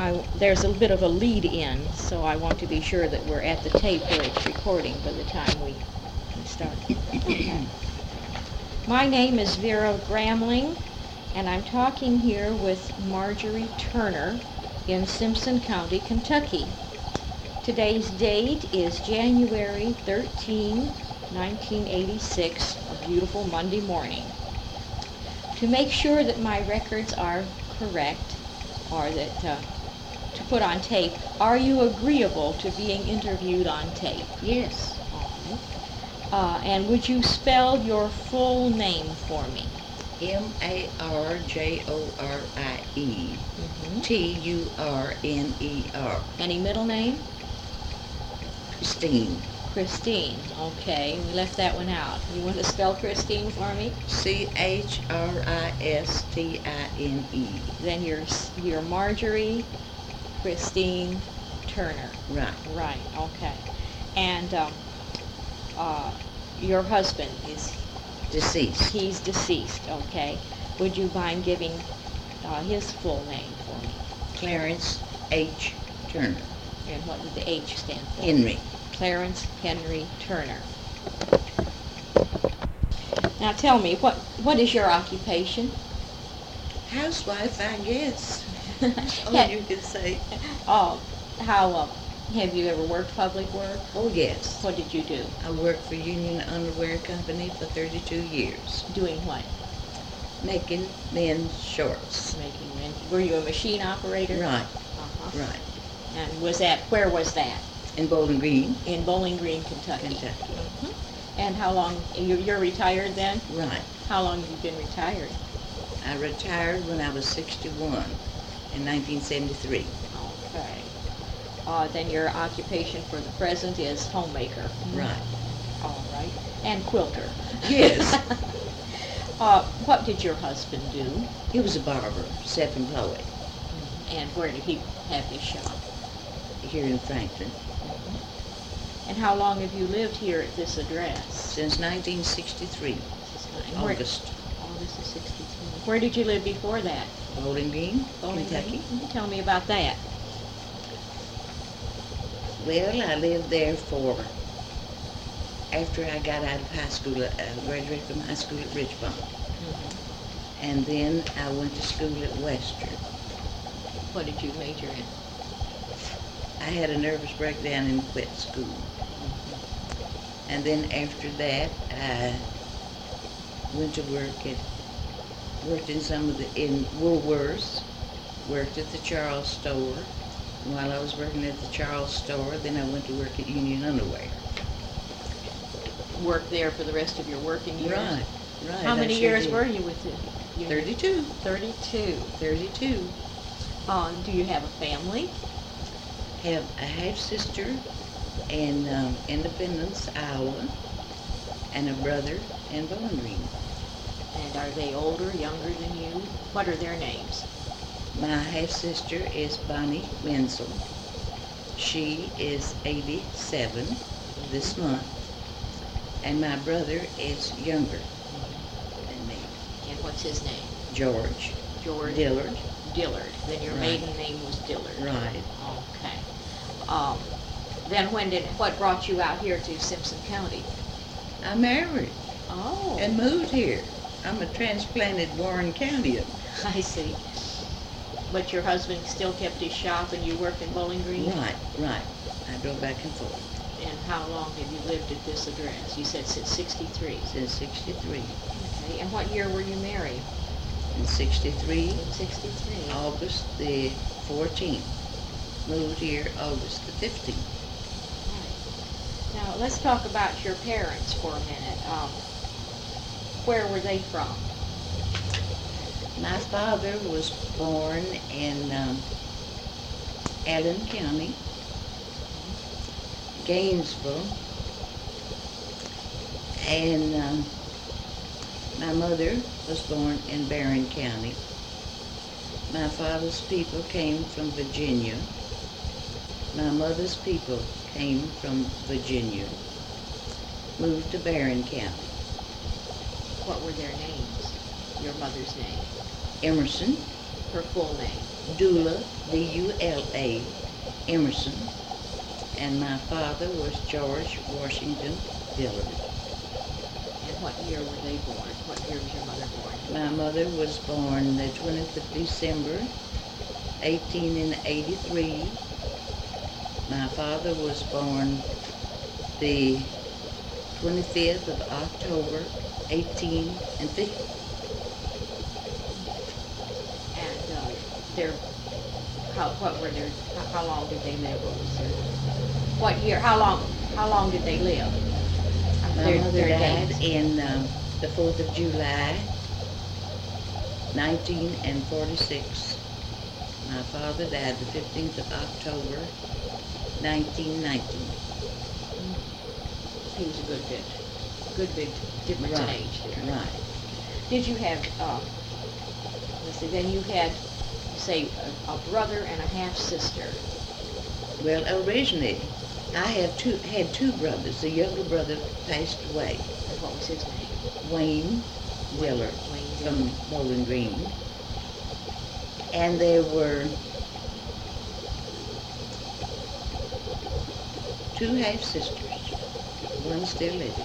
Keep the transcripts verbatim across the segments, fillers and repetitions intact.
I, there's a bit of a lead in, so I want to be sure that we're at the tape where it's recording by the time we, we start. Okay. My name is Vera Gramling, and I'm talking here with Marjorie Turner in Simpson County, Kentucky. Today's date is January thirteenth, nineteen eighty-six, a beautiful Monday morning. To make sure that my records are correct, or that uh, to put on tape, are you agreeable to being interviewed on tape? Yes. All right. Uh, and would you spell your full name for me? M A R J O R I E Mm-hmm. T U R N E R. Any middle name? Christine. Christine. Okay, we left that one out. You want to spell Christine for me? C H R I S T I N E. Then you're, you're Marjorie Christine Turner. Right. Right, okay. And um, uh, your husband is, Deceased. he's deceased, okay. Would you mind giving uh, his full name for me? Clarence H. Turner. And what would the H stand for? Henry. Clarence Henry Turner. Now tell me, what what is your occupation? Housewife, I guess. All Yeah. you could say. Oh, how, uh, have you ever worked public work? Oh, yes. What did you do? I worked for Union Underwear Company for thirty-two years, Doing what? making men's shorts. Making men. Were you a machine operator? Right, Uh-huh. right. And was that, where was that? In Bowling Green, In Bowling Green, Kentucky. Kentucky. Mhm. And how long, you- you're retired then? Right. How long have you been retired? I retired when I was sixty-one in nineteen seventy-three. Okay. Uh, then your occupation for the present is homemaker. Right. All right. And quilter. Yes. uh, what did your husband do? He was a barber, self-employed, And where did he have his shop? here in Franklin And how long have you lived here at this address? since nineteen sixty-three, And where- August. August of sixty-three. Where did you live before that? Bowling Green, Bowling Kentucky. Green? Tell me about that. Well, I lived there for, after I got out of high school, I graduated from high school at Richmond. Mm-hmm. And then I went to school at Western. What did you major in? I had a nervous breakdown and quit school. And then after that, I went to work at, worked in some of the, in Woolworths, worked at the Charles store. And while I was working at the Charles store, then I went to work at Union Underwear. Worked there for the rest of your working years? Right, right. How I many sure years did. were you with it? You- Thirty-two. Thirty-two. Thirty-two. Uh, do you have a family? Have a half-sister in um, Independence, Iowa, and a brother in Bowling Green. And are they older, younger than you? What are their names? My half-sister is Bonnie Wenzel. She is eighty-seven this month, and my brother is younger than me, And what's his name? George George Dillard. Dillard. Then your Right. maiden name was Dillard. Right. Okay. Um, then when did, what brought you out here to Simpson County? I married Oh. and moved here. I'm a transplanted Warren Countyan. I see. But your husband still kept his shop and you worked in Bowling Green? Right, right. I drove back and forth And how long have you lived at this address? You said since sixty-three. since sixty-three. Okay. And what year were you married? In sixty-three, In sixty-three. August the fourteenth. Moved here August the fifteenth. Right. Now, let's talk about your parents for a minute. Um, where were they from? My father was born in um, Allen County, Gainesville, and um, my mother was born in Barron County. My father's people came from Virginia. My mother's people came from Virginia, moved to Barron County. What were their names? Your mother's name? Emerson, Her full name? Dula, D U L A, Emerson, and my father was George Washington Dillard. And what year were they born? What year was your mother born? My mother was born the twentieth of December, eighteen eighty-three. My father was born the twenty-fifth of October, eighteen fifty. And uh, their, how, what were their, how, how long did they live? What was their, what year, how long, how long did they live? My Their- mother their died dates. in uh, the fourth of July, nineteen forty-six. My father died the fifteenth of October, nineteen nineteen. He was a good bit, good bit difference in Right, age there. right. Did you have, uh, let's see, then you had, say, a, a brother and a half-sister. Well, originally, I have two, had two brothers. The younger brother passed away, And what was his name? Wayne Dillard Wayne from Dillard. Bowling Green. And there were two half-sisters, one still living,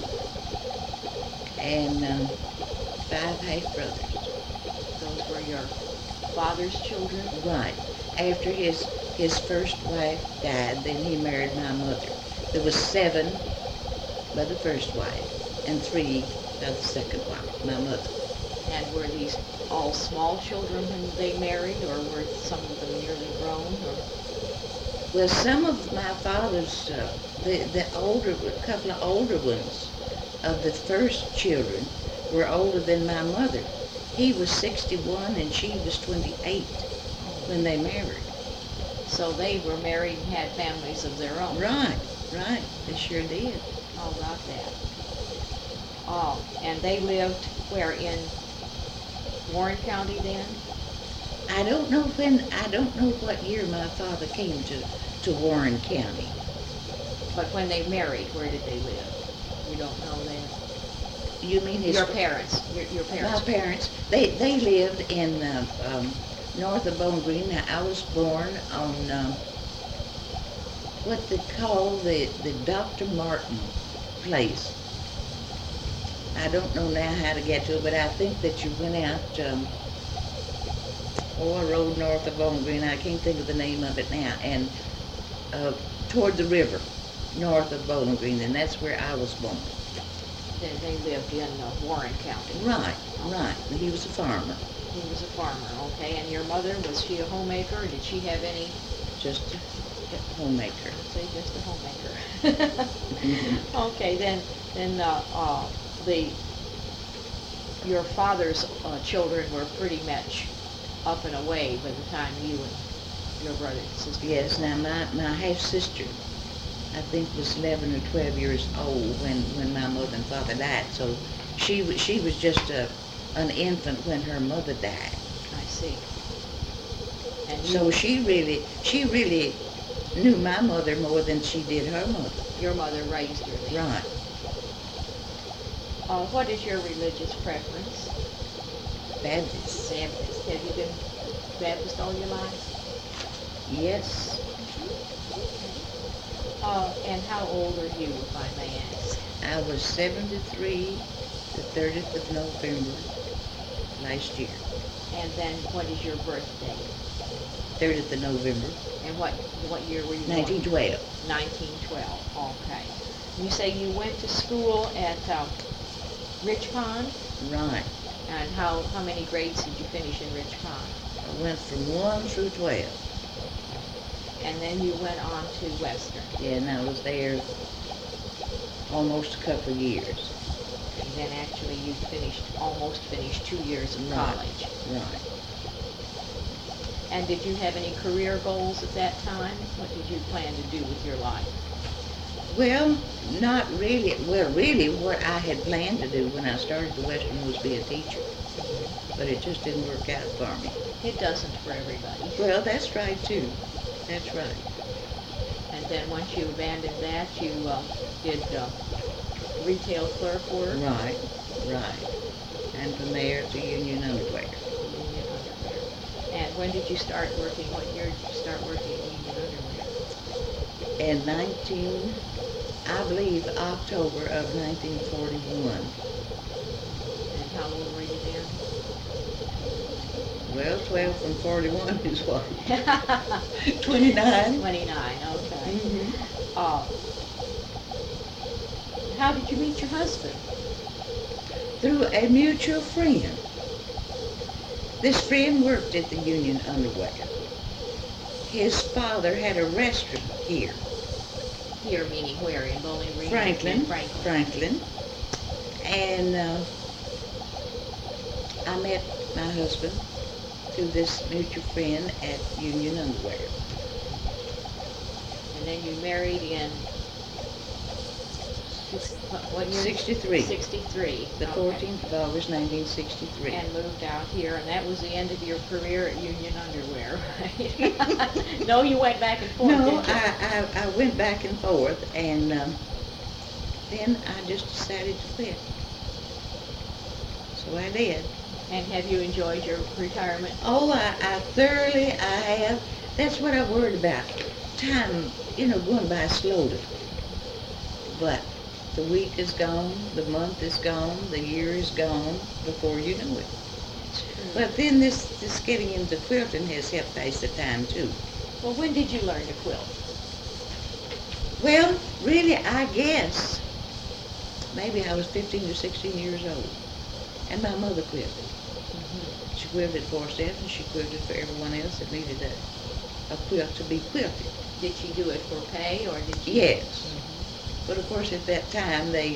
and um, five half-brothers. Those were your father's children? Right. After his his first wife died, then he married my mother. There was seven by the first wife and three by the second wife, my mother. And were these all small children when they married, or were some of them nearly grown, or? Well, some of my father's, uh, the the older, a couple of older ones of the first children were older than my mother. He was sixty-one and she was twenty-eight when they married. So they were married and had families of their own? Right, right, they sure did. Oh, got that. Oh, and they lived where, in Warren County then? I don't know when, I don't know what year my father came to, to Warren County. But when they married, where did they live? You don't know that? You mean his? Your parents, your, your My parents? parents, they, they lived in, uh, um, north of Bowling Green. Now, I was born on, um, what they call the, the Doctor Martin place. I don't know now how to get to it, but I think that you went out, um, oh, a road north of Bowling Green, I can't think of the name of it now, and, uh, toward the river, north of Bowling Green, and that's where I was born. Then they lived in uh, Warren County? Right, right, he was a farmer, He was a farmer, okay. And your mother, was she a homemaker, or did she have any, just a homemaker. I'd say just a homemaker? Okay, then, then, uh, uh, the, your father's, uh, children were pretty much up and away by the time you and your brother and sister. Yes, now my, my half-sister, I think was eleven or twelve years old when, when my mother and father died, so she, wa- she was just a, an infant when her mother died. I see. And you, So she really, she really knew my mother more than she did her mother. your mother raised her then? Right. Uh, what is your religious preference? Baptist. Baptist. Have you been Baptist all your life? Yes, Uh, and how old are you, if I may ask? I was seventy-three the thirtieth of November last year, And then what is your birthday? thirtieth of November, And what, what year were you born? nineteen twelve. nineteen twelve, okay. You say you went to school at, um, Rich Pond? Right. And how, how many grades did you finish in Rich Pond? I went from one through twelve. And then you went on to Western. Yeah, and I was there almost a couple of years. And then actually you finished, almost finished two years of Right. college. Right. And did you have any career goals at that time? What did you plan to do with your life? Well, not really. Well, really, what I had planned to do when I started the Western was be a teacher. But it just didn't work out for me. It doesn't for everybody. Well, that's right, too. That's right. And then once you abandoned that, you uh, did uh, retail clerk work. Right, right. And from there to Union Underwear. And when did you start working? What year did you start working at Union Underwear? In nineteen, I believe October of nineteen forty-one. And how old were you then? Well, twelve from forty-one is what? twenty-nine. Twenty-nine, okay. Mm-hmm. Uh, how did you meet your husband? Through a mutual friend. This friend worked at the Union Underwear. His father had a restaurant here. Here, meaning where? In Bowling Green? Franklin. Franklin. Franklin. And uh, I met my husband through this mutual friend at Union Underwear. And then you married in six, what, what year? sixty-three. sixty-three. The okay. fourteenth of August, nineteen sixty-three. And moved out here, and that was the end of your career at Union Underwear, right? No, you went back and forth, No, didn't you? I, I, I went back and forth, and um, then I just decided to quit. So I did. And have you enjoyed your retirement? Oh, I, I thoroughly, I have. That's what I worried about. Time, you know, going by slowly. But the week is gone, the month is gone, the year is gone before you know it. But then this, this getting into quilting has helped pace the time too. Well, when did you learn to quilt? Well, really, I guess maybe I was fifteen or sixteen years old, and my mother quilted. Mm-hmm. She quilted for herself, and she quilted for everyone else that needed a, a quilt to be quilted. Did she do it for pay, or did she? Yes. But of course, at that time, they,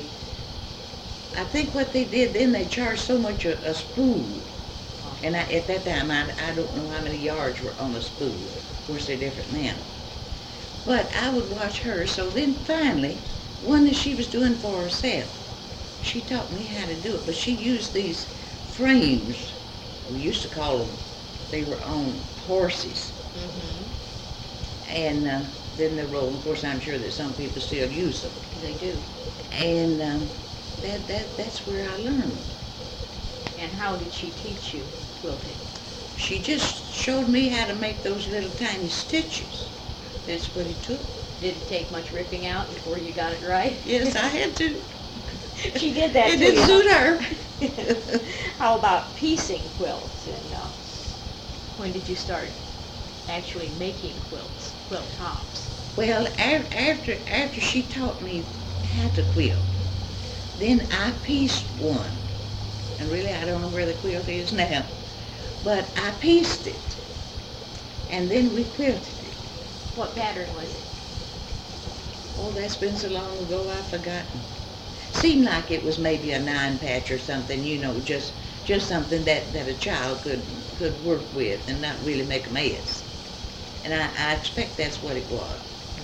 I think what they did then, they charged so much a, a spool. And I, at that time, I, I don't know how many yards were on a spool. Of course, they're different now. But I would watch her. So then finally, one that she was doing for herself, she taught me how to do it. But she used these frames. We used to call them, they were on horses. Mm-hmm. And uh, then they roll. Of course, I'm sure that some people still use them. They do. And um, that, that, that's where I learned. And how did she teach you quilting? She just showed me how to make those little tiny stitches. That's what it took. Did it take much ripping out before you got it right? Yes, I had to. She did that It too. didn't suit her. How about piecing quilts? And uh, when did you start actually making quilts, quilt tops? Well, a- after after she taught me how to quilt, then I pieced one. And really, I don't know where the quilt is now. But I pieced it. And then we quilted it. What pattern was it? Oh, that's been so long ago, I've forgotten. Seemed like it was maybe a nine patch or something, you know, just just something that, that a child could could work with and not really make a mess. And I, I expect that's what it was.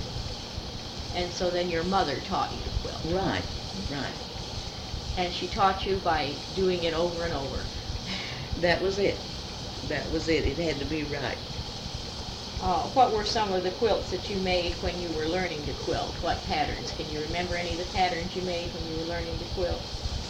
And so then your mother taught you to quilt. Right, right. And she taught you by doing it over and over. That was it. That was it. It had to be right. Uh, what were some of the quilts that you made when you were learning to quilt? What patterns? Can you remember any of the patterns you made when you were learning to quilt?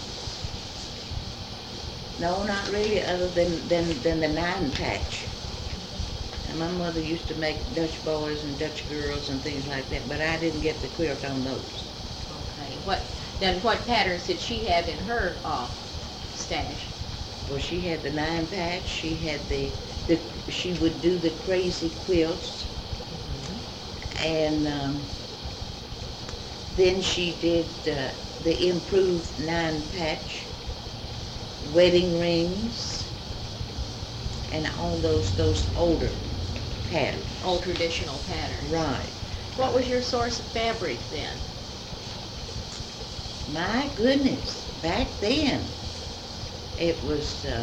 No, not really, other than, than, than the nine patch. And my mother used to make Dutch boys and Dutch girls and things like that, but I didn't get the quilt on those. Okay. What then? What patterns did she have in her uh, stash? Well, she had the nine patch. She had the, the she would do the crazy quilts, Mm-hmm. and um, then she did uh, the improved nine patch, wedding rings, and all those those older patterns. Old traditional patterns. Right. What was your source of fabric then? My goodness, back then it was uh,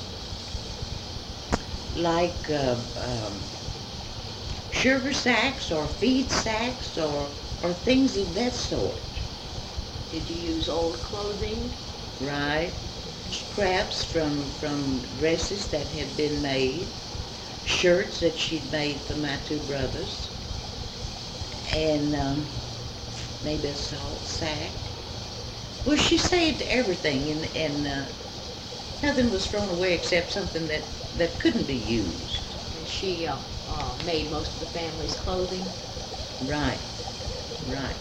like uh, um, sugar sacks or feed sacks or, or things of that sort. Did you use old clothing? Right. Scraps from, from dresses that had been made, shirts that she'd made for my two brothers, and um, maybe a salt sack. Well, she saved everything, and, and uh, nothing was thrown away except something that, that couldn't be used. she uh, uh, made most of the family's clothing. Right, right.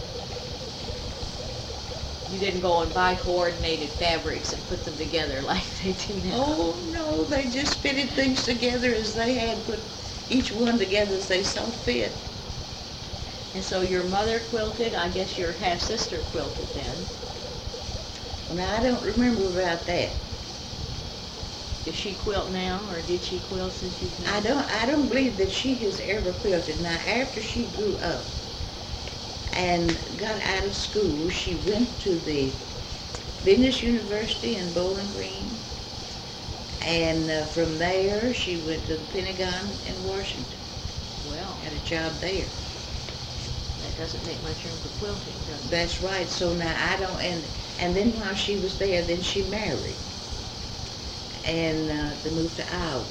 You didn't go and buy coordinated fabrics and put them together like they do now. Oh, no, they just fitted things together as they had put each one together as they saw fit. And so your mother quilted, I guess your half-sister quilted then. Now, I don't remember about that. Does she quilt now, or did she quilt since you've known? I don't, I don't believe that she has ever quilted. Now, after she grew up and got out of school, she went to the Business University in Bowling Green. And uh, from there, she went to the Pentagon in Washington. Well, Had a job there. that doesn't make much room for quilting, does it? That's right. So now I don't, and, and then while she was there, then she married. And uh, they moved to Iowa.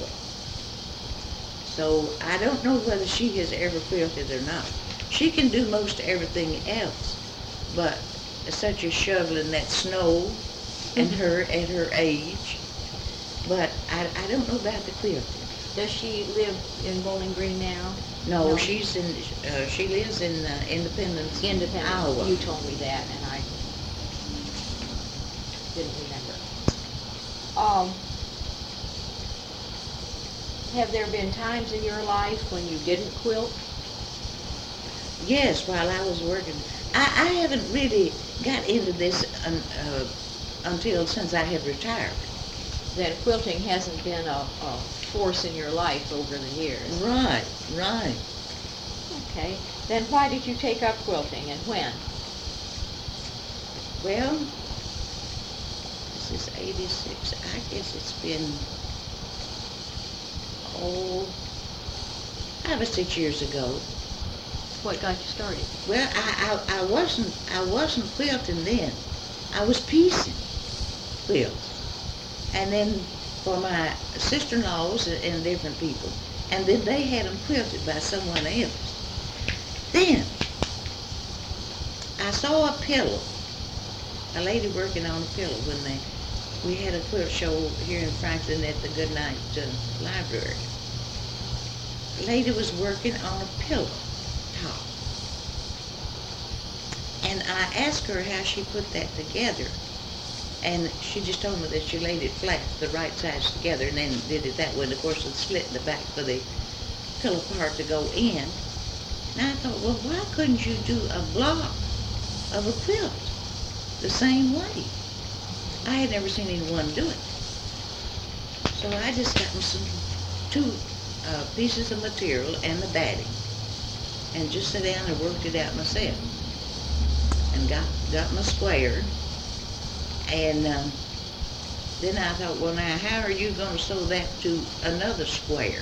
So I don't know whether she has ever quilted or not. She can do most everything else, but such as shoveling that snow and her at her age. But I, I don't know about the quilting. Does she live in Bowling Green now? No, No. she's in, uh, she lives in uh, Independence, Independent. Iowa. You told me that, and I didn't remember. Um, have there been times in your life when you didn't quilt? Yes, while I was working. I, I haven't really got into this un, uh, until since I had retired. Then quilting hasn't been a, a force in your life over the years. Right, right. Okay. Then why did you take up quilting, and when? Well, this is eighty-six. I guess it's been, oh, five or six years ago. What got you started? Well, I, I, I wasn't I wasn't quilting then. I was piecing quilts. And then for my sister-in-laws and, and different people. And then they had them quilted by someone else. Then I saw a pillow, a lady working on a pillow when they, we had a quilt show here in Franklin at the Goodnight uh, Library. The lady was working on a pillow top. And I asked her how she put that together. And she just told me that she laid it flat, the right sides together, and then did it that way. And of course, it split in the back for the pillow part to go in. And I thought, well, why couldn't you do a block of a quilt the same way? I had never seen anyone do it. So I just got me some two uh, pieces of material and the batting, and just sat down and worked it out myself, and got got my square. And um, then I thought, well, now, how are you going to sew that to another square?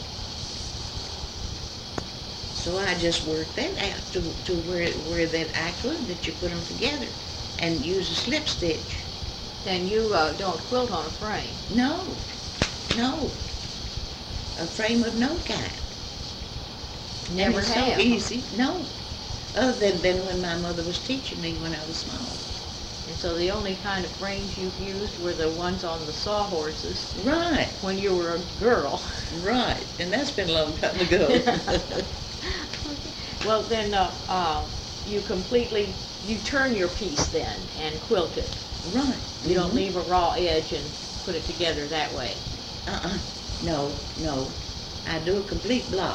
So I just worked that out to, to where, where that I could, that you put them together and use a slip stitch. Then you uh, don't quilt on a frame. No, no, a frame of no kind. Never and it's have. so easy, no, other than, than when my mother was teaching me when I was small. And so the only kind of frames you've used were the ones on the sawhorses Right, when you were a girl. right, and that's been a long time ago. Well, then uh, uh, you completely, you turn your piece then and quilt it. Right. You don't mhm. leave a raw edge and put it together that way. Uh-uh, no, no. I do a complete block.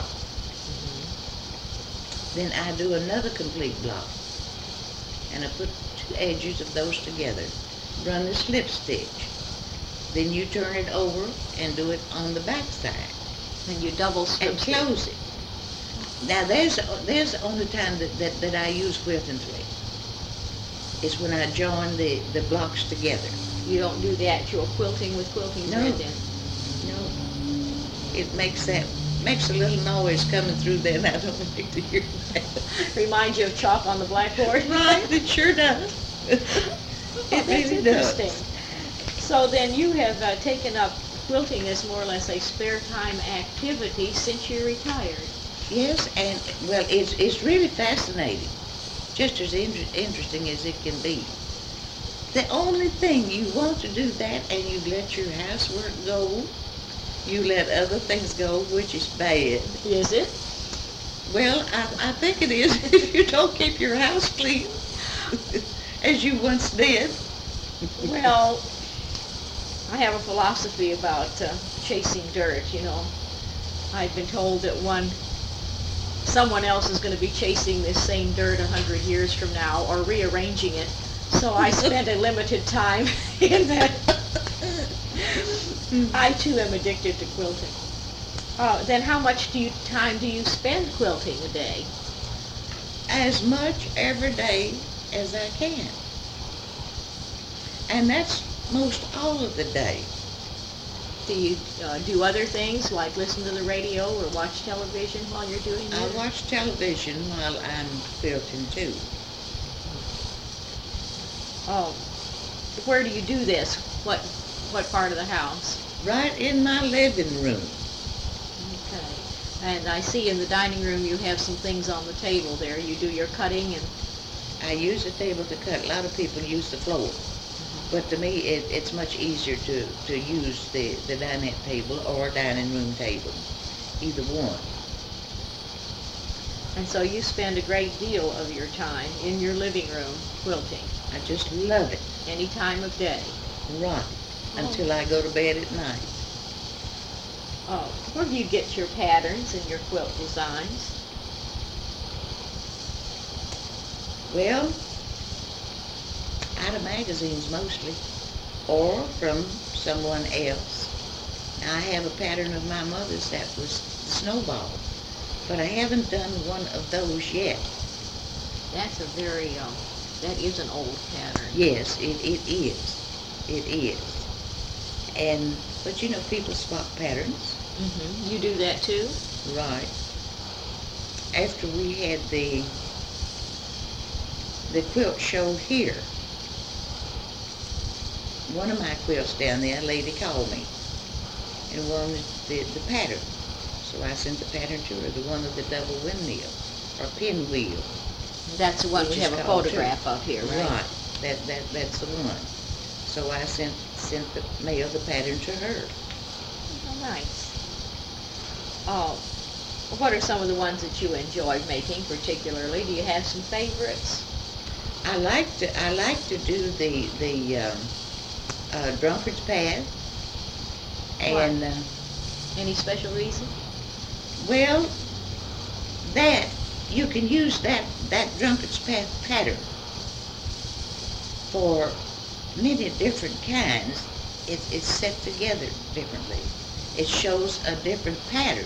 Then I do another complete block. And I put two edges of those together. Run the slip stitch. Then you turn it over and do it on the back side. And you double slip And stitch. close it. Now there's, there's the only time that, that, that I use quilting thread. Is when I join the, the blocks together. You don't do the actual quilting with quilting No. thread then? No. It makes that, makes a little noise coming through there, and I don't like to hear that. Reminds you of chalk on the blackboard? Right, it sure does. It That's really does. interesting. So then you have uh, taken up quilting as more or less a spare time activity since you retired. Yes, and, well, it's, it's really fascinating. Just as inter interesting as it can be. The only thing you want to do that, and you let your housework go, You let other things go, which is bad. Is it? Well, I, I think it is if you don't keep your house clean, as you once did. Well, I have a philosophy about uh, chasing dirt, you know. I've been told that one, someone else is going to be chasing this same dirt a hundred years from now or rearranging it. So I spend a limited time in that. I too am addicted to quilting. Uh, then how much do you, time do you spend quilting a day? As much every day as I can. And that's most all of the day. Do you uh, do other things like listen to the radio or watch television while you're doing I it? watch television while I'm quilting too. Oh, where do you do this? What what part of the house? Right in my living room. Okay. And I see in the dining room you have some things on the table there. You do your cutting and... I use the table to cut. A lot of people use the floor. But to me, it, it's much easier to, to use the, the dinette table or dining room table. Either one. And so you spend a great deal of your time in your living room quilting. I just love it. Any time of day. Right. Until I go to bed at night. Oh, where do you get your patterns and your quilt designs? Well, out of magazines mostly, or from someone else. Now, I have a pattern of my mother's that was Snowball, but I haven't done one of those yet. That's a very, um, that is an old pattern. Yes, it, it is. It is. And, but you know, people spot patterns. Mm-hmm. You do that too? Right. After we had the, the quilt show here, one of my quilts down there, a lady called me and wanted the, the pattern. So I sent the pattern to her, the one of the double windmill, or pinwheel. That's the one we which have is a called photograph too. of here, right? Right. That, that, that's the one. So I sent, sent the mail the pattern to her. Oh, nice. Oh, what are some of the ones that you enjoy making particularly? Do you have some favorites? I like to, I like to do the, the, um, uh, drunkard's path. And, uh, Any special reason? well, that, you can use that, that drunkard's path pattern for many different kinds. It, it's set together differently. It shows a different pattern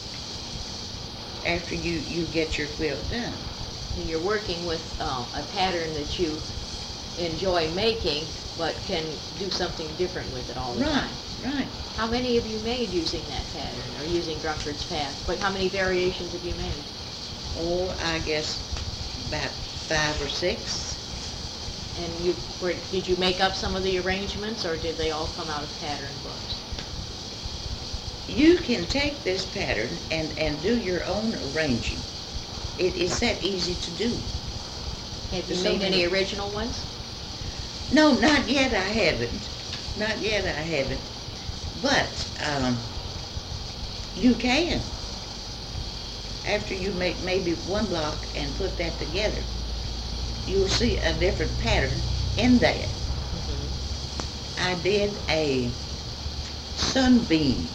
after you, you get your quilt done. You're working with uh, a pattern that you enjoy making, but can do something different with it all the time. Right, right. How many have you made using that pattern, or using Drunkard's Path? But how many variations have you made? Oh, I guess about five or six. And you, were, did you make up some of the arrangements, or did they all come out of pattern books? You can take this pattern and, and do your own arranging. It is that easy to do. Have you So made any many- original ones? No, not yet I haven't. Not yet I haven't. But, um, you can. After you make maybe one block and put that together, you'll see a different pattern in that. Mm-hmm. I did a sunbeam.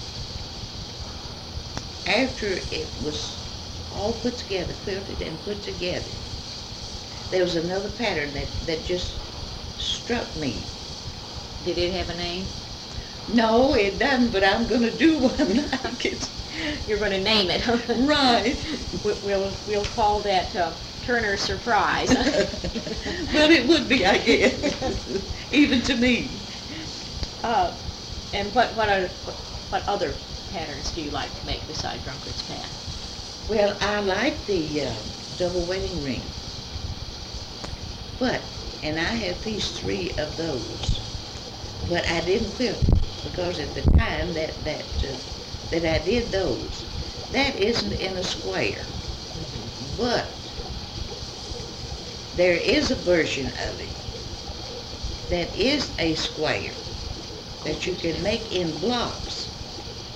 After it was all put together, quilted and put together, there was another pattern that, that just struck me. Did it have a name? No, it doesn't, but I'm gonna do one like it. You're going to name it. Right. We- We'll, we'll call that uh, Turner Surprise. Well, it would be, I guess, even to me. Uh, and what, what are, what other patterns do you like to make besides Drunkard's Path? Well, I like the uh, double wedding ring. But, and I have these three of those, but I didn't quilt because at the time that, that, uh, that I did those, that isn't in a square. But there is a version of it that is a square that you can make in blocks.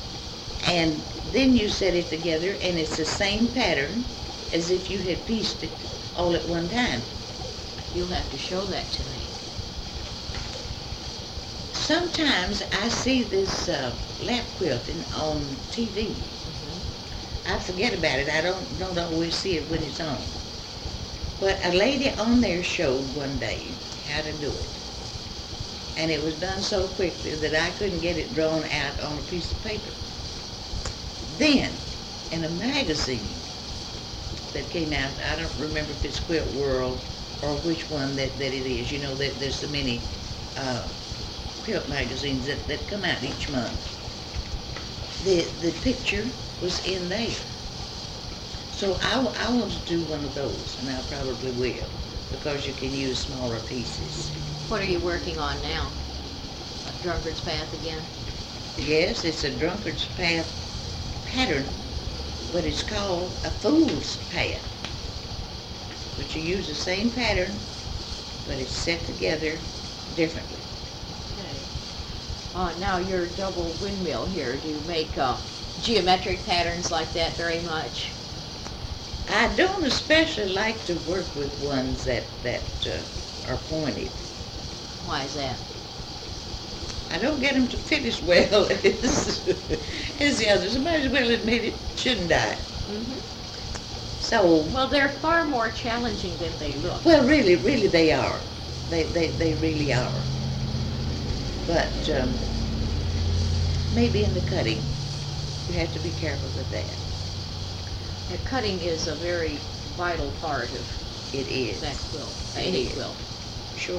And then you set it together, and it's the same pattern as if you had pieced it all at one time. You'll have to show that to me. Sometimes I see this uh, lap quilting on T V. Mm-hmm. I forget about it. I don't don't always see it when it's on. But a lady on there showed one day how to do it. And it was done so quickly that I couldn't get it drawn out on a piece of paper. Then, in a magazine that came out, I don't remember if it's Quilt World or which one that, that it is. You know, that there's so many uh, quilt magazines that, that come out each month. The, the picture was in there. So I, I want to do one of those, and I probably will, because you can use smaller pieces. What are you working on now? A Drunkard's Path again? Yes, it's a Drunkard's Path pattern, but it's called a Fool's Path. But you use the same pattern, but it's set together differently. Okay. Uh, now your double windmill here, do you make uh, geometric patterns like that very much? I don't especially like to work with ones that, that uh, are pointed. Why is that? I don't get them to fit as well as, as the others. I might as well admit it, shouldn't I? Mm-hmm. So, Well, they're far more challenging than they look. well, really, really they are. They, they, they really are. But um, maybe in the cutting, you have to be careful with that. And cutting is a very vital part of It is. that quilt, It any is. quilt. Sure.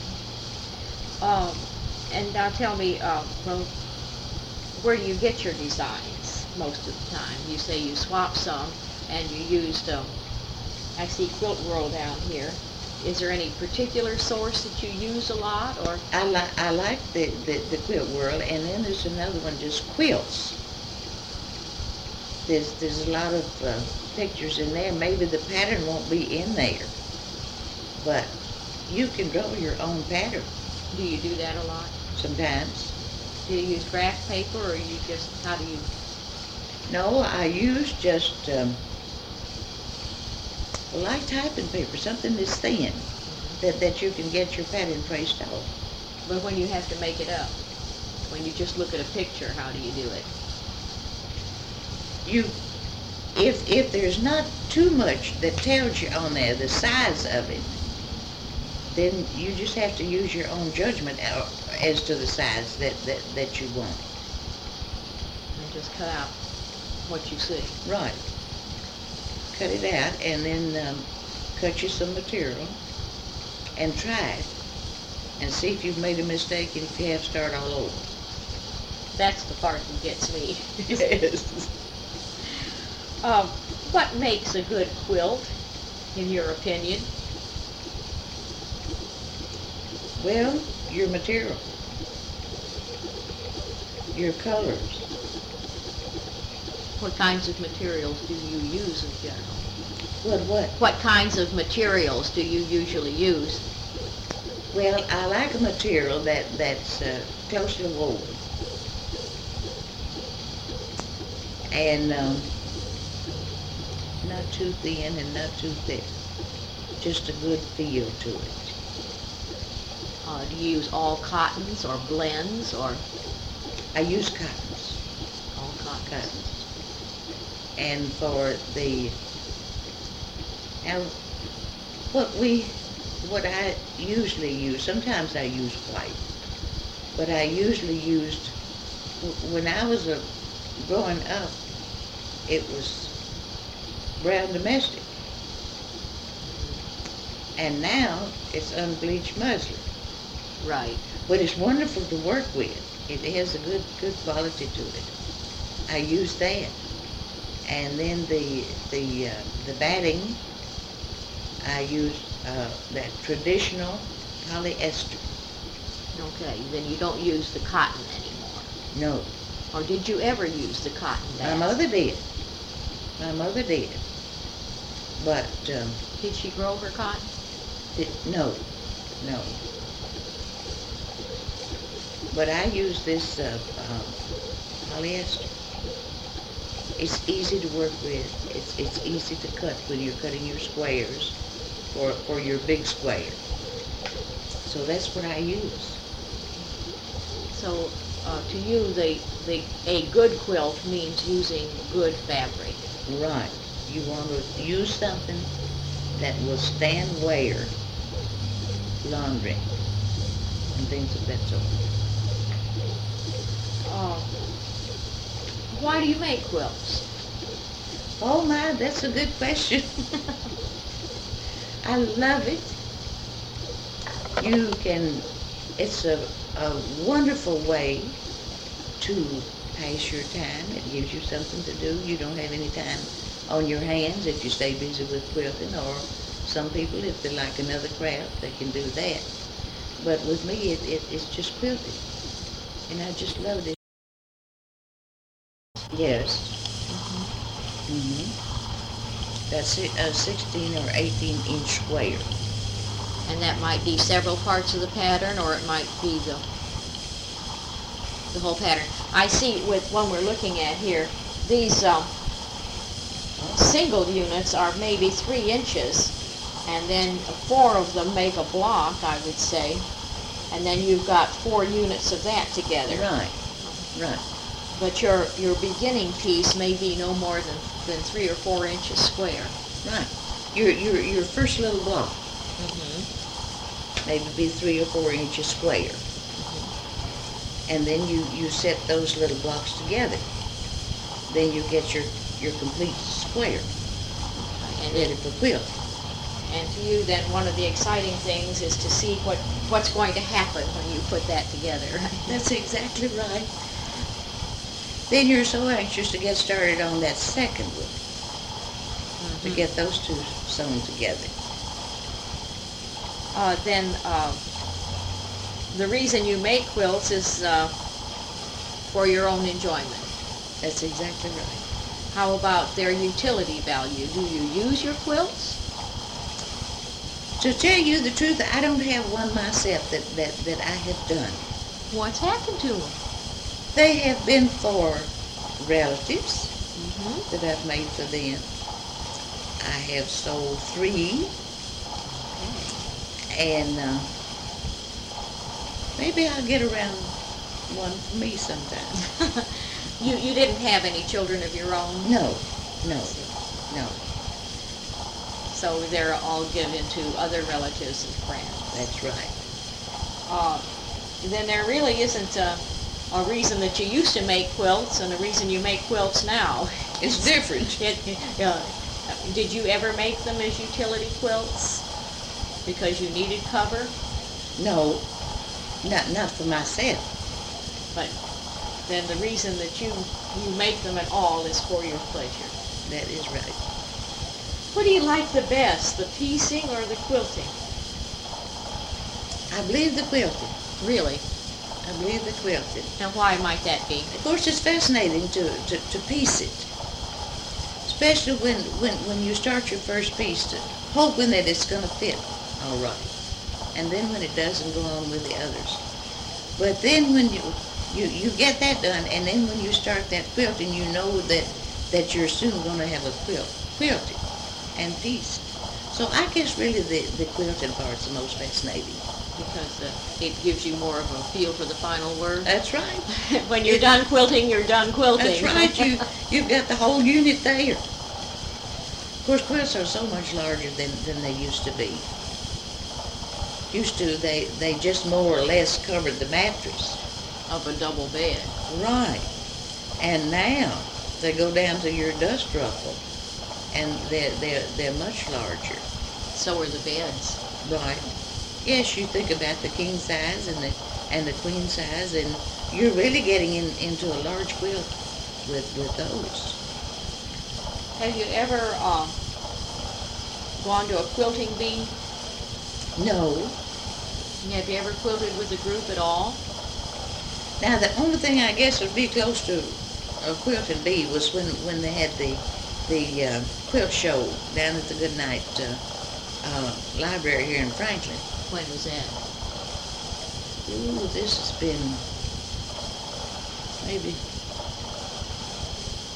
Um, and now tell me, uh, well, where do you get your designs most of the time? You say you swap some, and you used, um, I see Quilt World down here. Is there any particular source that you use a lot, or? I like I like the, the, the Quilt World, and then there's another one, just quilts. There's there's a lot of uh, pictures in there. Maybe the pattern won't be in there, but you can draw your own pattern Do you do that a lot? sometimes. Do you use graph paper, or you just, how do you? No, I use just um, light typing paper, something that's thin, that, that you can get your pattern traced off. But when you have to make it up, when you just look at a picture, how do you do it? You, if if there's not too much that tells you on there the size of it, then you just have to use your own judgment out as to the size that, that, that you want. And just cut out what you see. Right. Cut it out, and then um, cut you some material and try it and see if you've made a mistake, and if you have, start all over. That's the part that gets me. Yes. Um, what makes a good quilt, in your opinion? Well, your material, your colors. What kinds of materials do you use in general? What, what? What kinds of materials do you usually use? Well, I like a material that, that's uh, closely woven. And um, not too thin and not too thick. Just a good feel to it. Uh, do you use all cottons or blends or I use cottons. all cottons? Cottons. And for the, now, what we, what I usually use, sometimes I use white, but I usually used, when I was a, growing up, it was brown domestic. And now it's unbleached muslin. Right. But it's wonderful to work with. It has a good, good quality to it. I use that. And then the, the, uh, the batting, I use uh, that traditional polyester. Okay, then you don't use the cotton anymore. No, Or did you ever use the cotton my bags? mother did. My mother did. But, um, Did she grow her cotton? it, no, no. But I use this uh, uh, polyester. It's easy to work with. It's, it's easy to cut when you're cutting your squares for, for your big square. So that's what I use. So, uh, to you, the, the, a good quilt means using good fabric. Right. You want to use something that will stand wear, laundry, and things of that sort. Uh, why do you make quilts? Oh my, that's a good question. I love it. You can, it's a, a wonderful way to pass your time. It gives you something to do. You don't have any time on your hands if you stay busy with quilting, or some people, if they like another craft, they can do that. But with me, it, it, it's just quilting. And I just loved it. Yes. Mm-hmm. Mm-hmm. That's a sixteen or eighteen inch square. And that might be several parts of the pattern, or it might be the the whole pattern. I see with one we're looking at here, these um, single units are maybe three inches, and then four of them make a block, I would say, and then you've got four units of that together. Right, right. But your your beginning piece may be no more than, than three or four inches square. Right. Your your your first little block Mm-hmm. maybe be three or four inches square. And then you, you set those little blocks together. Then you get your, your complete square And ready then, for quilt. and to you, then one of the exciting things is to see what, what's going to happen when you put that together. Right? That's exactly right. Then you're so anxious to get started on that second one, Mm-hmm. to get those two sewn together. Uh, then uh, the reason you make quilts is uh, for your own enjoyment. That's exactly right. How about their utility value? Do you use your quilts? To tell you the truth, I don't have one myself that, that, that I have done. What's happened to them? They have been for relatives Mm-hmm. that I've made for them. I have sold three, and uh, maybe I'll get around one for me sometime. you you didn't have any children of your own? No, no, no, So they're all given to other relatives and friends. that's right. Uh, then there really isn't a, a reason that you used to make quilts and a reason you make quilts now. It's different. It, uh, did you ever make them as utility quilts because you needed cover? No, not not for myself. But then the reason that you, you make them at all is for your pleasure. That is right. What do you like the best, the piecing or the quilting? I believe the quilting. Really? I believe the quilting. Now why might that be? Of course, it's fascinating to, to, to piece it. Especially when, when, when you start your first piece, to, hoping that it's going to fit all right. And then when it doesn't, go on with the others. But then when you, you, you get that done, and then when you start that quilting, you know that, that you're soon going to have a quilt, quilted and pieced. So I guess really the, the quilting part's the most fascinating. Because uh, it gives you more of a feel for the final word. That's right. When you're done quilting, you're done quilting. That's right. You, you've got the whole unit there. Of course, quilts are so much larger than, than they used to be. Used to, they, they just more or less covered the mattress. Of a double bed. Right. And now they go down to your dust ruffle, and they're, they're, they're much larger. So are the beds. Right. Yes, you think about the king size and the and the queen size, and you're really getting in, into a large quilt with, with those. Have you ever uh, gone to a quilting bee? No. Have you ever quilted with a group at all? Now, the only thing I guess would be close to a quilting bee was when, when they had the the uh, quilt show down at the Goodnight uh, uh, Library here in Franklin. When was that? Ooh, this has been maybe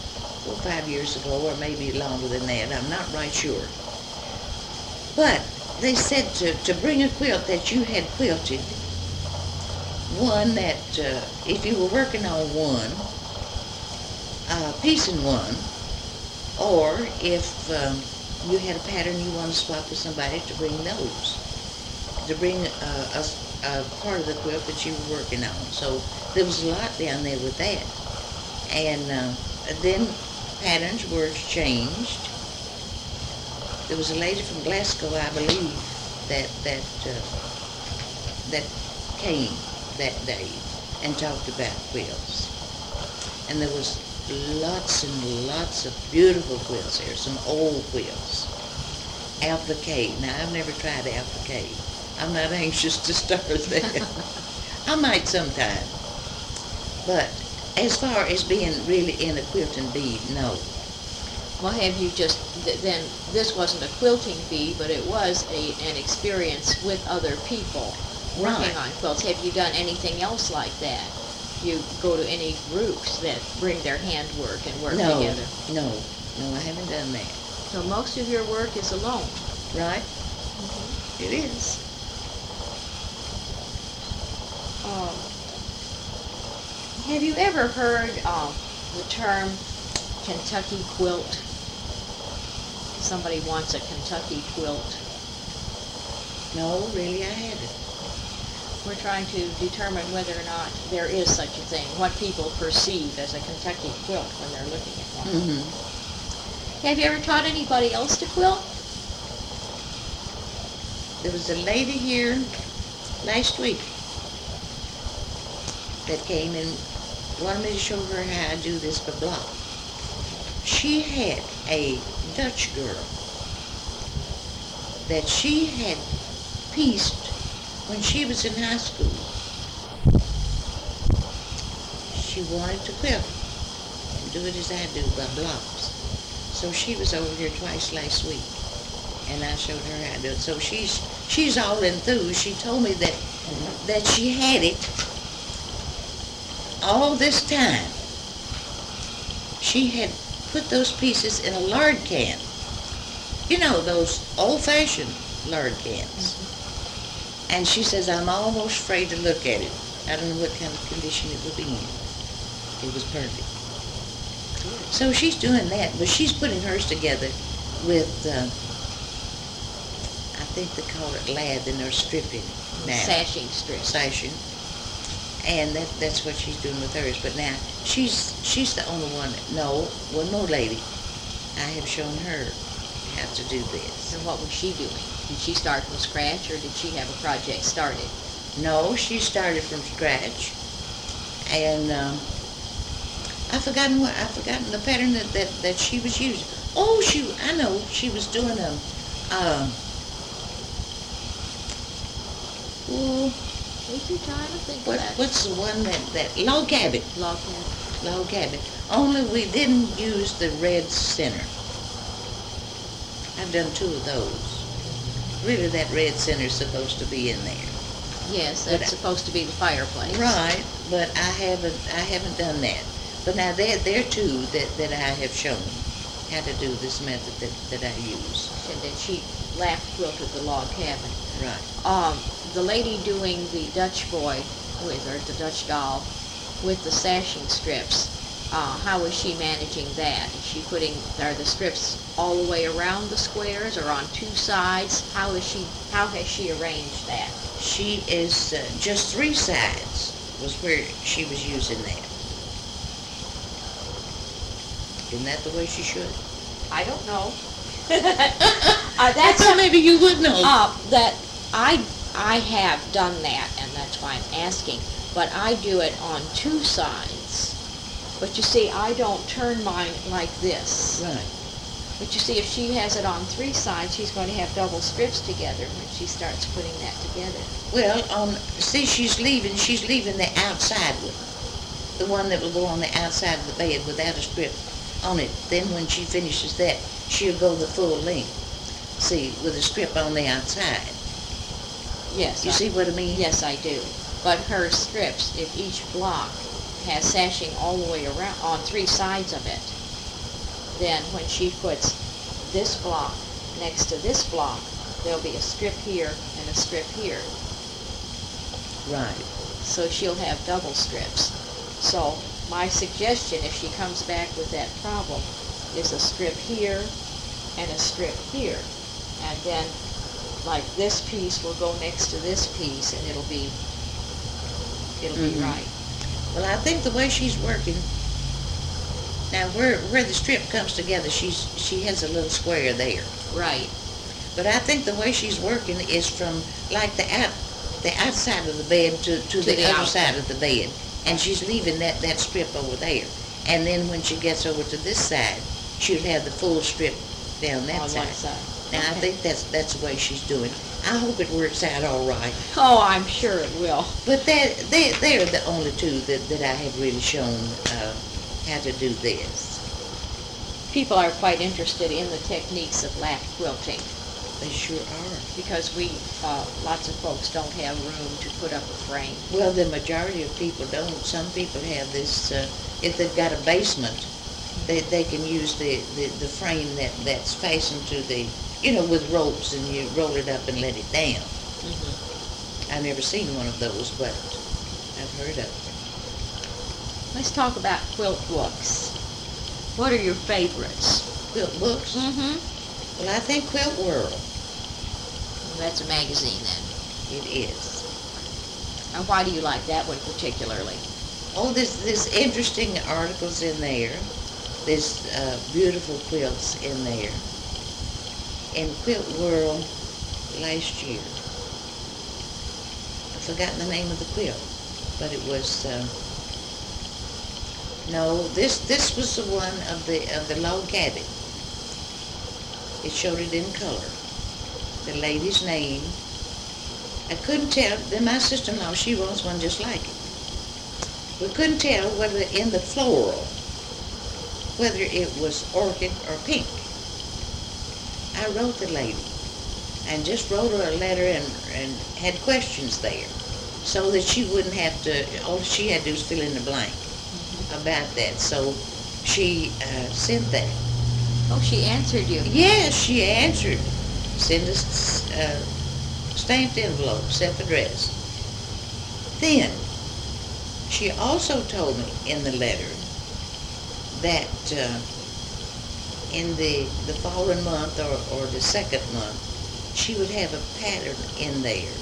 four or five years ago, or maybe longer than that. I'm not right sure. But they said to, to bring a quilt that you had quilted, one that uh, if you were working on one, uh, piece in one, or if um, you had a pattern you wanted to swap with somebody, to bring those, to bring uh, a, a part of the quilt that you were working on. So there was a lot down there with that. And uh, then patterns were exchanged. There was a lady from Glasgow, I believe, that that uh, that came that day and talked about quilts. And there was lots and lots of beautiful quilts there, some old quilts. Applique. Now, I've never tried applique. I'm not anxious to start that. I might sometime. But as far as being really in a quilting bee, no. Well, have you just, th- then, this wasn't a quilting bee, but it was a, an experience with other people working Right. on quilts. Have you done anything else like that? You go to any groups that bring their handwork and work No, together? no, no, I haven't done that. So most of your work is alone. Right? It is. Um, have you ever heard uh, the term Kentucky quilt? Somebody wants a Kentucky quilt. No, really, I haven't. We're trying to determine whether or not there is such a thing, what people perceive as a Kentucky quilt when they're looking at one. Mm-hmm. Have you ever taught anybody else to quilt? There was a lady here last week that came and wanted me to show her how I do this for block. She had a Dutch girl that she had pieced when she was in high school. She wanted to quilt and do it as I do, by blocks. So she was over here twice last week, and I showed her how to do it. So she's she's all enthused. She told me that that she had it all this time. She had put those pieces in a lard can. You know, those old-fashioned lard cans. And she says, I'm almost afraid to look at it. I don't know what kind of condition it would be in. It was perfect. So she's doing that, but she's putting hers together with, uh, I think they call it lathing or stripping now. Sashing strips. Sashing. And that, that's what she's doing with hers. But now, she's she's the only one. That, no, one more lady. I have shown her how to do this. And what was she doing? Did she start from scratch, or did she have a project started? No, she started from scratch, and um, I've forgotten what I've forgotten the pattern that, that, that she was using. Oh, she I know she was doing a. Um, oh, Take your time and think what about it. what's the one that that log cabin? Log cabin. Log cabin. Only we didn't use the red center. I've done two of those. Really, that red center is supposed to be in there. Yes, But that's I- supposed to be the fireplace. Right, but I haven't I haven't done that. But now there there are two that, that I have shown how to do this method that, that I use. And then she lap quilted the log cabin. Right. Um, the lady doing the Dutch boy with, or the Dutch doll with the sashing strips, uh, how is she managing that? Is she putting, are the strips all the way around the squares or on two sides? How is she, how has she arranged that? She is uh, just three sides was where she was using that. Isn't that the way she should? I don't know. uh, that's I thought maybe you would know. Uh, that I I have done that, and that's why I'm asking. But I do it on two sides. But you see, I don't turn mine like this. Right. But you see, if she has it on three sides, she's going to have double strips together when she starts putting that together. Well, um, see, she's leaving. She's leaving the outside one, the one that will go on the outside of the bed without a strip on it. Then when she finishes that, she'll go the full length. See, with a strip on the outside. Yes. You I, see what I mean? Yes, I do. But her strips, if each block has sashing all the way around on three sides of it, then when she puts this block next to this block, there'll be a strip here and a strip here. Right. So she'll have double strips. So my suggestion, if she comes back with that problem, is a strip here and a strip here. And then, like, this piece will go next to this piece, and it'll be, it'll be Mhm. right. Well, I think the way she's working, now where, where the strip comes together, she's, she has a little square there. Right. But I think the way she's working is from like the out, the outside of the bed to, to, To the, the other outside. side of the bed. And she's leaving that, that strip over there. And then when she gets over to this side, she'll have the full strip down that On side. one side. Now, I Okay. think that's, that's the way she's doing. I hope it works out all right. Oh, I'm sure it will. But that, they, they're the only two that, that I have really shown uh, how to do this. People are quite interested in the techniques of lap quilting They sure are. because we, uh, lots of folks don't have room to put up a frame. Well, the majority of people don't. Some people have this, uh, if they've got a basement, they, they can use the, the, the frame that, that's fastened to the, you know, with ropes, and you roll it up and let it down. Mhm. I've never seen one of those, but I've heard of them. Let's talk about quilt books. What are your favorites? Quilt books? Mm-hmm. Well, I think Quilt World. That's a magazine then. It is. And why do you like that one particularly? Oh, there's, there's interesting articles in there. There's uh, beautiful quilts in there. In Quilt World last year, I've forgotten the name of the quilt, but it was, uh, no, this this was the one of the of the log cabin. It showed it in color. The lady's name, I couldn't tell. Then my sister-in-law, she wants one just like it. We couldn't tell whether in the floral, whether it was orchid or pink. I wrote the lady and just wrote her a letter and, and had questions there so that she wouldn't have to, all she had to do was fill in the blank about that. So she uh, sent that. Oh, she answered you. Yes, she answered. Send us uh, stamped envelope, self-addressed. Then, she also told me in the letter that uh, in the, the following month or, or the second month, she would have a pattern in there.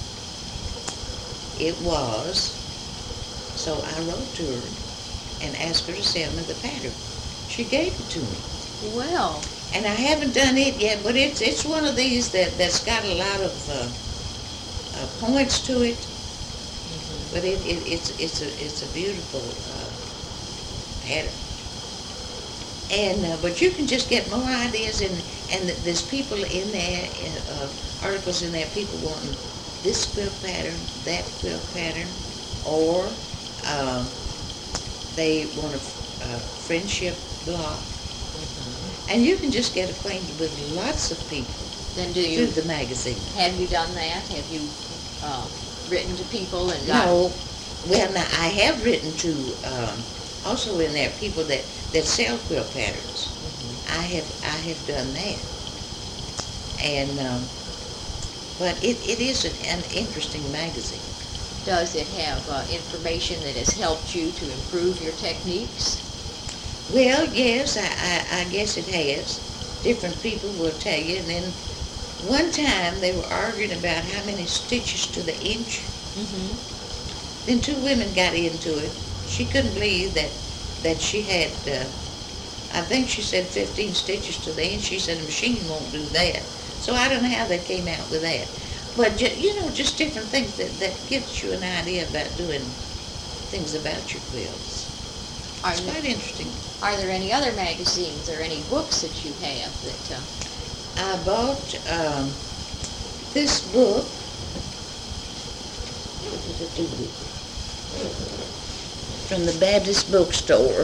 It was, so I wrote to her and asked her to send me the pattern. She gave it to me. Well, And I haven't done it yet, but it's it's one of these that, that's got a lot of uh, uh, points to it. But it, it it's it's a it's a beautiful uh, pattern. And uh, but you can just get more ideas, and and there's people in there, uh, articles in there, people wanting this quilt pattern, that quilt pattern, or um, they want a, a friendship block. And you can just get acquainted with lots of people then do you, through the magazine. have you done that? Have you uh, written to people and got... No, well, now, I have written to, um, also in there, people that, that sell quilt patterns. Mhm. I have, I have done that. And, um, but it, it is an, an interesting magazine. Does it have uh, information that has helped you to improve your techniques? Well, yes, I, I, I guess it has. Different people will tell you. And then one time they were arguing about how many stitches to the inch. Mm-hmm. Then two women got into it. She couldn't believe that that she had, uh, I think she said fifteen stitches to the inch. She said a machine won't do that. So I don't know how they came out with that. But, ju- you know, just different things that, that gives you an idea about doing things about your quilts. Are, It's quite interesting. are there any other magazines or any books that you have that... Uh, I bought um, this book. From the Baptist bookstore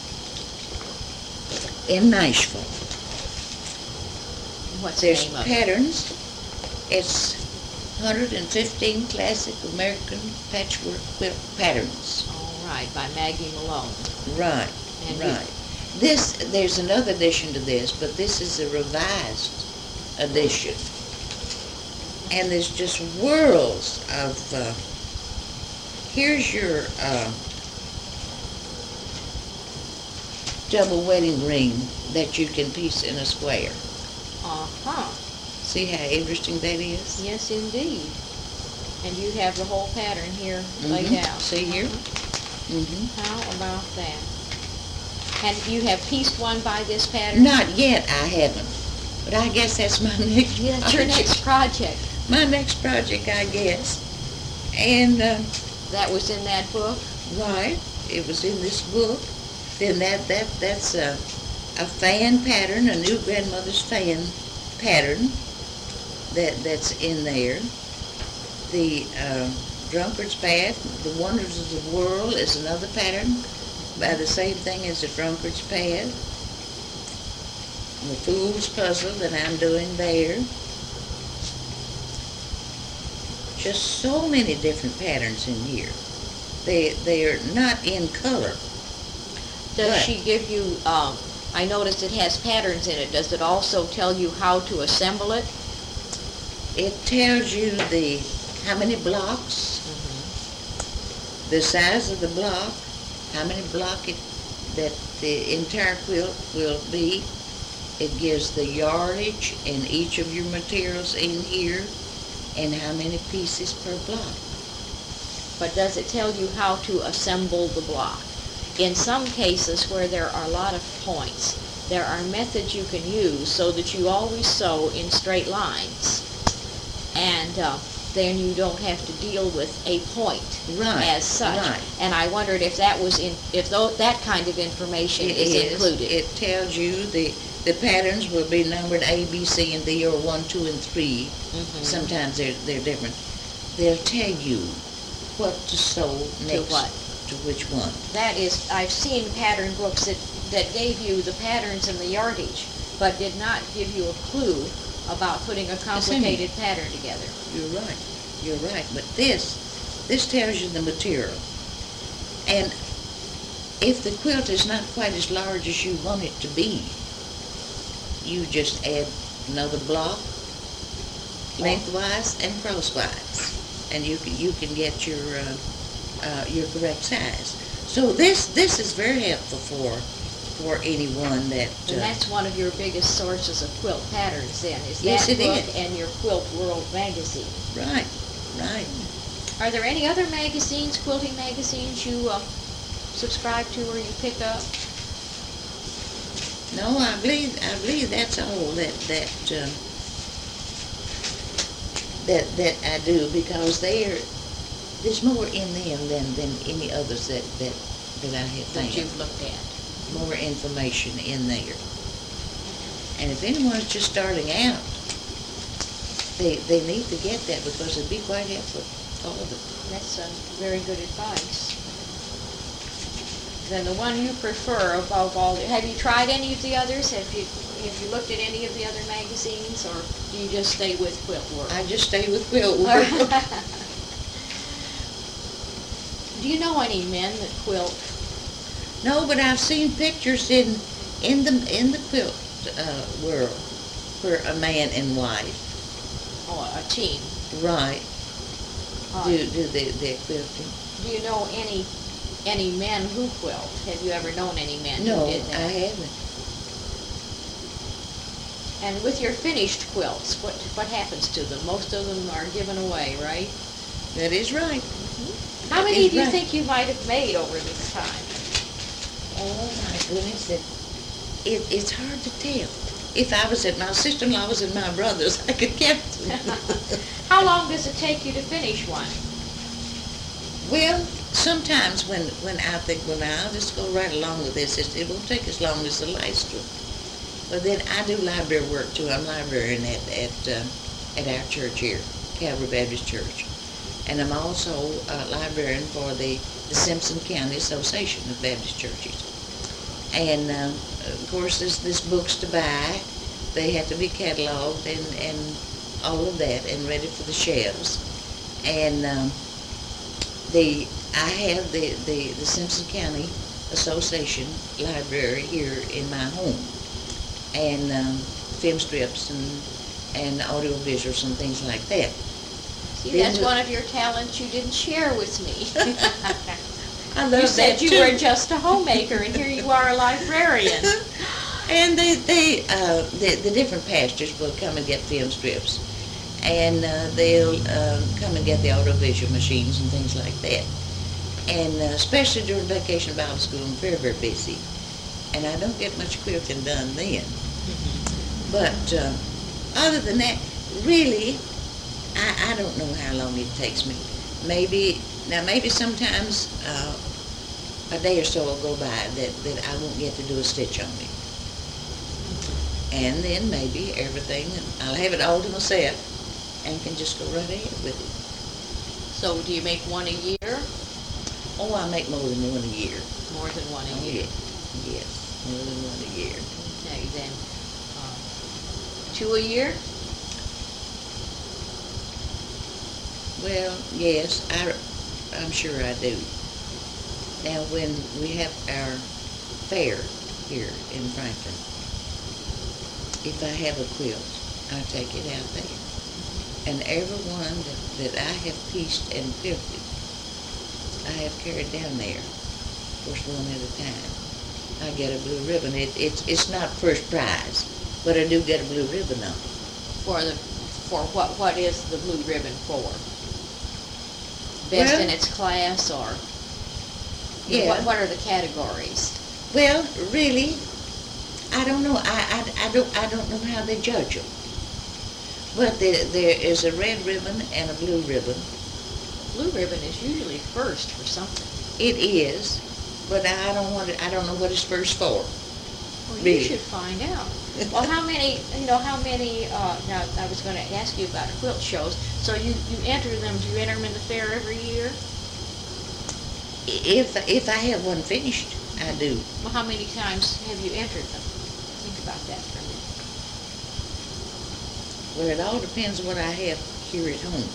in Nashville. what's There's the name of it? patterns. It's one hundred fifteen classic American patchwork quilt patterns. All right, by Maggie Malone. Right, And you- right. This, there's another edition to this, but this is a revised edition. And there's just worlds of, uh, here's your uh, double wedding ring that you can piece in a square. Uh-huh. See how interesting that is? Yes, indeed. And you have the whole pattern here laid Mhm. out. See here? Uh-huh. Mm-hmm. How about that? And you have pieced one by this pattern? Not yet, I haven't. But I guess that's my next Yeah, that's your project. next project. My next project, I guess. And, uh, That was in that book? right, it was in this book. Then that, that, that's a, a fan pattern, a new grandmother's fan pattern that, that's in there. The uh, Drunkard's Path, The Wonders of the World is another pattern by the same thing as the Drunkard's Path. The Fool's Puzzle that I'm doing there. Just so many different patterns in here. They, they're not in color. Does Right. she give you, um, I noticed it has patterns in it. Does it also tell you how to assemble it? It tells you the, how many blocks, the size of the block, how many block it, that the entire quilt will be. It gives the yardage and each of your materials in here and how many pieces per block. But does it tell you how to assemble the block? In some cases where there are a lot of points, there are methods you can use so that you always sew in straight lines. And uh, then you don't have to deal with a point Right, as such. right. And I wondered if that was in, if tho- that kind of information It is, is. included. It tells you the, the patterns will be numbered A, B, C, and D, or one, two, and three. Mhm. Sometimes they're, they're different. They'll tell you what to sew next what? to which one. That is, I've seen pattern books that, that gave you the patterns and the yardage, but did not give you a clue about putting a complicated pattern together. You're right, you're right. But this, this tells you the material. And if the quilt is not quite as large as you want it to be, you just add another block lengthwise and crosswise, and you can, you can get your uh, uh, your correct size. So this this is very helpful for for anyone that. And Uh, that's one of your biggest sources of quilt patterns then, is Yes, that it book is. and your Quilt World magazine. right, right. Are there any other magazines, quilting magazines, you uh, subscribe to or you pick up? No, I believe I believe that's all that that um, that that I do, because they're there's more in them than, than any others that that that I have That found. you've looked at? More information in there. And if anyone's just starting out, they they need to get that, because it'd be quite helpful for them. That's uh, very good advice. Then the one you prefer above all, the- have you tried any of the others? Have you, have you looked at any of the other magazines, or do you just stay with Quilt World? I just stay with Quilt World. Do you know any men that quilt? No, but I've seen pictures in in the in the quilt uh, world where a man and wife, Oh, a team. right, Uh, do do the the quilting. Do you know any, any men who quilt? Have you ever known any men No, who did I that? haven't. And with your finished quilts, what, what happens to them? Most of them are given away, right? That is right. How That many is do you right. think you might have made over this time? Oh my goodness, it, it it's hard to tell. If I was at my sister-in-law was at my brother's, I could count them. How long does it take you to finish one? Well, sometimes when when I think, well, now I'll just go right along with this. It, it won't take as long as the last one. But then I do library work too. I'm librarian at at uh, at our church here, Calvary Baptist Church, and I'm also a librarian for the the Simpson County Association of Baptist Churches. And uh, of course, there's there's books to buy. They have to be cataloged and and all of that and ready for the shelves. And um, the I have the, the, the Simpson County Association library here in my home, and um, film strips and and audio visuals and things like that. See, Then that's we- one of your talents you didn't share with me. I love You said that you too. were just a homemaker, and here you are a librarian. And they, they uh, the, the different pastors will come and get film strips, and uh, they'll uh, come and get the audiovisual machines and things like that. And uh, especially during vacation Bible school, I'm very, very busy, and I don't get much quilting done then. But uh, other than that, really, I, I don't know how long it takes me. Maybe, now maybe sometimes uh, a day or so will go by that, that I won't get to do a stitch on it. And then maybe everything, I'll have it all to myself and can just go right ahead with it. So do you make one a year? Oh, I make more than one a year. More than one a Oh, year. yeah. Yes, more than one a year. Okay, then, uh, two a year? Well, yes, I, I'm sure I do. Now, when we have our fair here in Franklin, if I have a quilt, I take it out there. And every one that, that I have pieced and quilted, I have carried down there, of course, one at a time. I get a blue ribbon. It, it's, it's not first prize, but I do get a blue ribbon on it. For the, for what, what is the blue ribbon for? Best Well- in its class, or? Yeah. What, what are the categories? Well, really, I don't know. I, I, I don't I don't know how they judge them. But there, there is a red ribbon and a blue ribbon. Blue ribbon is usually first for something. It is, but I don't want it. I don't know what it's first for. Well, you Really? should find out. Well, how many, you know, how many, uh, now, I was gonna ask you about quilt shows. So you, you enter them, do you enter them in the fair every year? If if I have one finished, I do. Well, how many times have you entered them? Think about that for a minute. Well, it all depends on what I have here at home.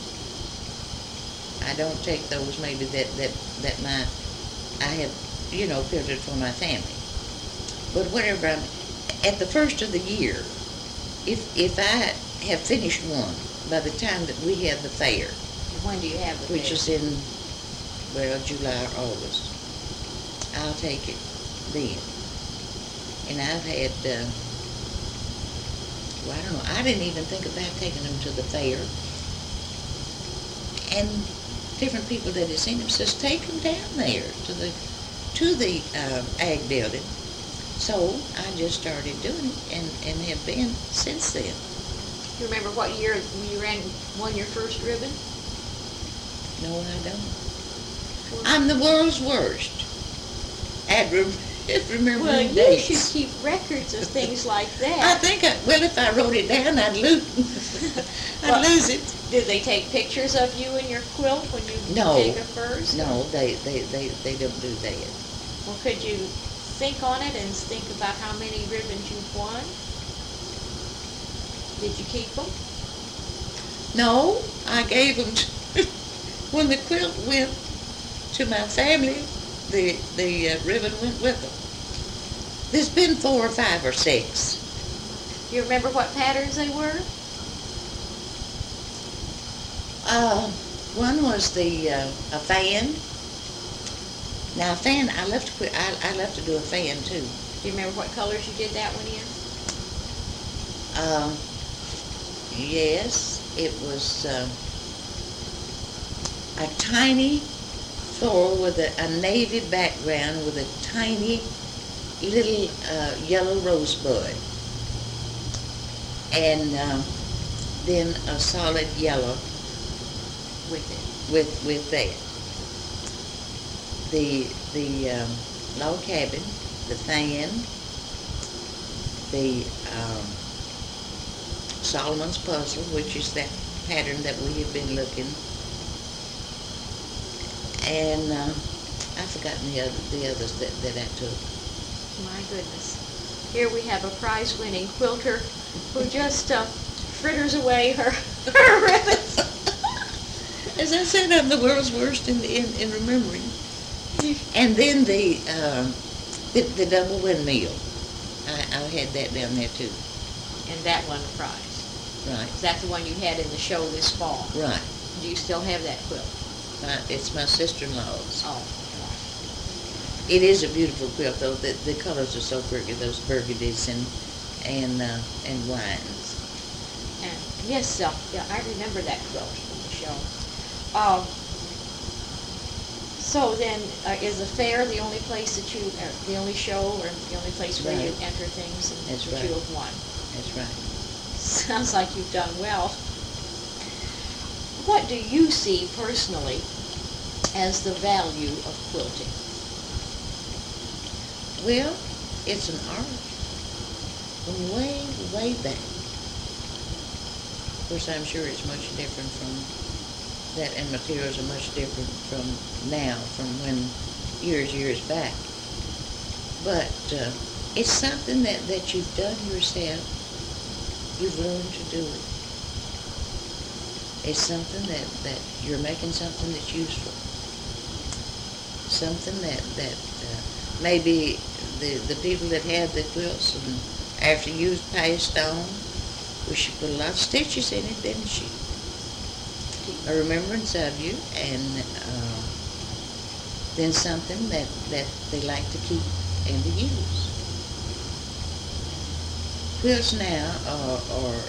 I don't take those maybe that, that, that my, I have, you know, filtered for my family. But whatever I'm, at the first of the year, if, if I have finished one by the time that we have the fair, When do you have the which fair? is in, well, July or August, I'll take it then. And I've had, uh, well, I don't know, I didn't even think about taking them to the fair. And different people that have seen them says, take them down there to the, to the uh, ag building. So I just started doing it and, and have been since then. You remember what year you ran, won your first ribbon? No, I don't. I'm the world's worst at rem- at remembering Well, you dates. should keep records of things like I that. think, I, well, if I wrote it down, I'd lose, I'd Well- lose it. Did they take pictures of you in your quilt when you No. take a first? No, they, they, they, they don't do that. Well, could you think on it and think about how many ribbons you've won? Did you keep them? No, I gave them, to, when the quilt went to my family, the, the uh, ribbon went with them. There's been four or five or six. Do you remember what patterns they were? Uh, one was the, uh, a fan. Now, a fan, I love to put, I, I love to do a fan too. Do you remember what colors you did that one in? Um, yes, it was, uh, a tiny floral with a, a navy background with a tiny little, uh, yellow rosebud. And, um, then a solid yellow With it. with, with that. The, the, um, log cabin, the fan, the, um, Solomon's puzzle, which is that pattern that we have been looking. And, uh, I've forgotten the other, the others that, that I took. My goodness. Here we have a prize-winning quilter who just uh, fritters away her, her ribbons. As I said, I'm the world's worst in, in, in remembering. And then the, um, the, the double windmill. I, I had that down there too. And that won a prize. Right, Is that the one you had in the show this fall? right. Do you still have that quilt? My, it's my sister-in-law's. Oh. It is a beautiful quilt, though. The, the colors are so pretty, those burgundies and and uh, and wines. And yes, uh, yeah, I remember that quilt from the show. Um, so then, uh, is the fair the only place that you, uh, the only show or the only place where you Right. enter things and That's that right. you have won? That's right. Sounds like you've done well. What do you see personally as the value of quilting? Well, it's an art from way, way back. Of course, I'm sure it's much different from that, and materials are much different from now, from when years, years back. But uh, it's something that, that you've done yourself. You've learned to do it. It's something that, that you're making something that's useful. Something that, that uh, maybe the, the people that had the quilts and after you passed on, well, she put a lot of stitches in it, didn't she? A remembrance of you, and uh, then something that, that they like to keep and to use. Quilts now are, are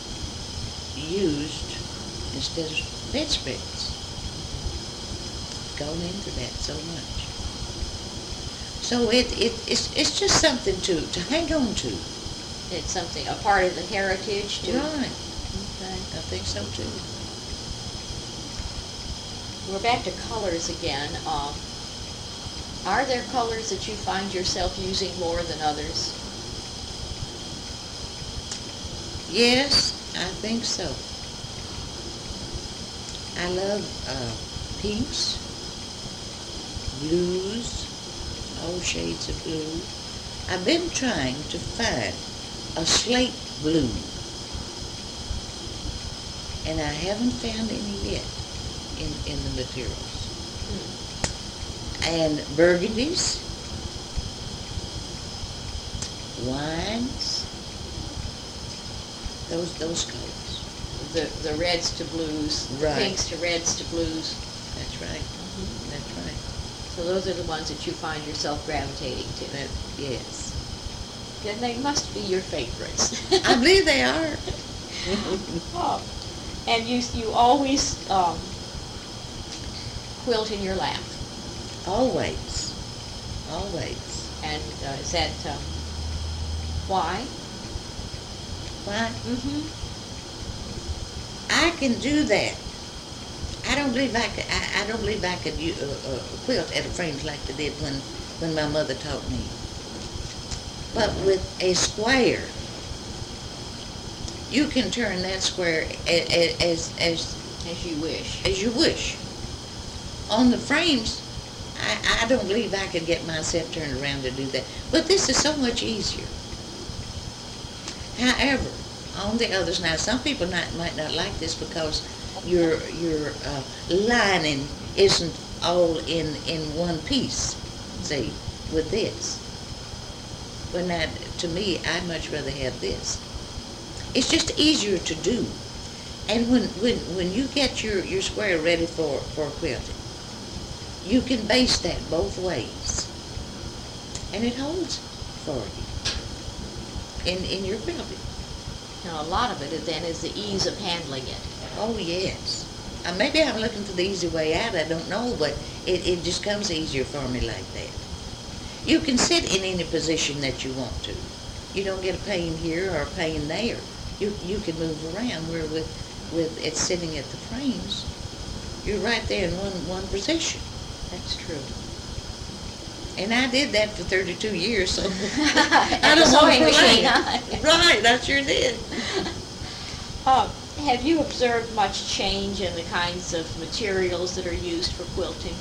used instead of bedspreads. Gone into that so much. So it, it it's it's just something to, to hang on to. It's something, a part of the heritage too? Right. Okay. I think so too. We're back to colors again. Um, are there colors that you find yourself using more than others? Yes, I think so. I love uh, pinks, blues, all shades of blue. I've been trying to find a slate blue, and I haven't found any yet in, in the materials. Hmm. And burgundies, wines, those those colors. The, the reds to blues, the Right. pinks to reds to blues. That's right. Mhm. That's right. So those are the ones that you find yourself gravitating to. That, yes. Then they must be your favorites. I believe they are. Oh. And you you always um, quilt in your lap. Always. Always. And uh, is that uh, why? Why? Mm-hmm. I can do that. I don't believe I could. I, I don't believe I could u- uh, uh, quilt at a frames like they did when when my mother taught me. But with a square, you can turn that square as as as, As you wish. as you wish. On the frames, I, I don't believe I could get myself turned around to do that. But this is so much easier. However, on the others, now some people not, might not like this because your your uh, lining isn't all in, in one piece, see, with this. But now, to me, I'd much rather have this. It's just easier to do. And when, when, when you get your, your square ready for, for quilting, you can base that both ways. And it holds for you in, in your quilting. Now, a lot of it then is the ease of handling it. Oh, yes. Uh, maybe I'm looking for the easy way out, I don't know, but it, it just comes easier for me like that. You can sit in any position that you want to. You don't get a pain here or a pain there. You you can move around, where with, with it sitting at the frames, you're right there in one, one position. That's true. And I did that for thirty-two years, so At I the don't want sewing to machine, lie. huh? Right, I sure did. Uh, have you observed much change in the kinds of materials that are used for quilting?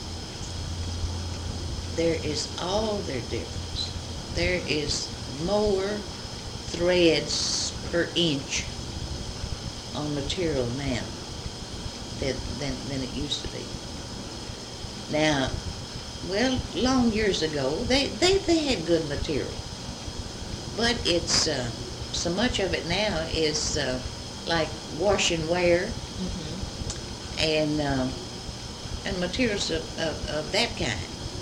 There is all their difference. There is more threads per inch on material now than, than, than it used to be. Now, well, long years ago, they, they, they had good material. But it's, uh, so much of it now is uh, like wash and wear Mm-hmm. and, uh, and materials of, of, of that kind.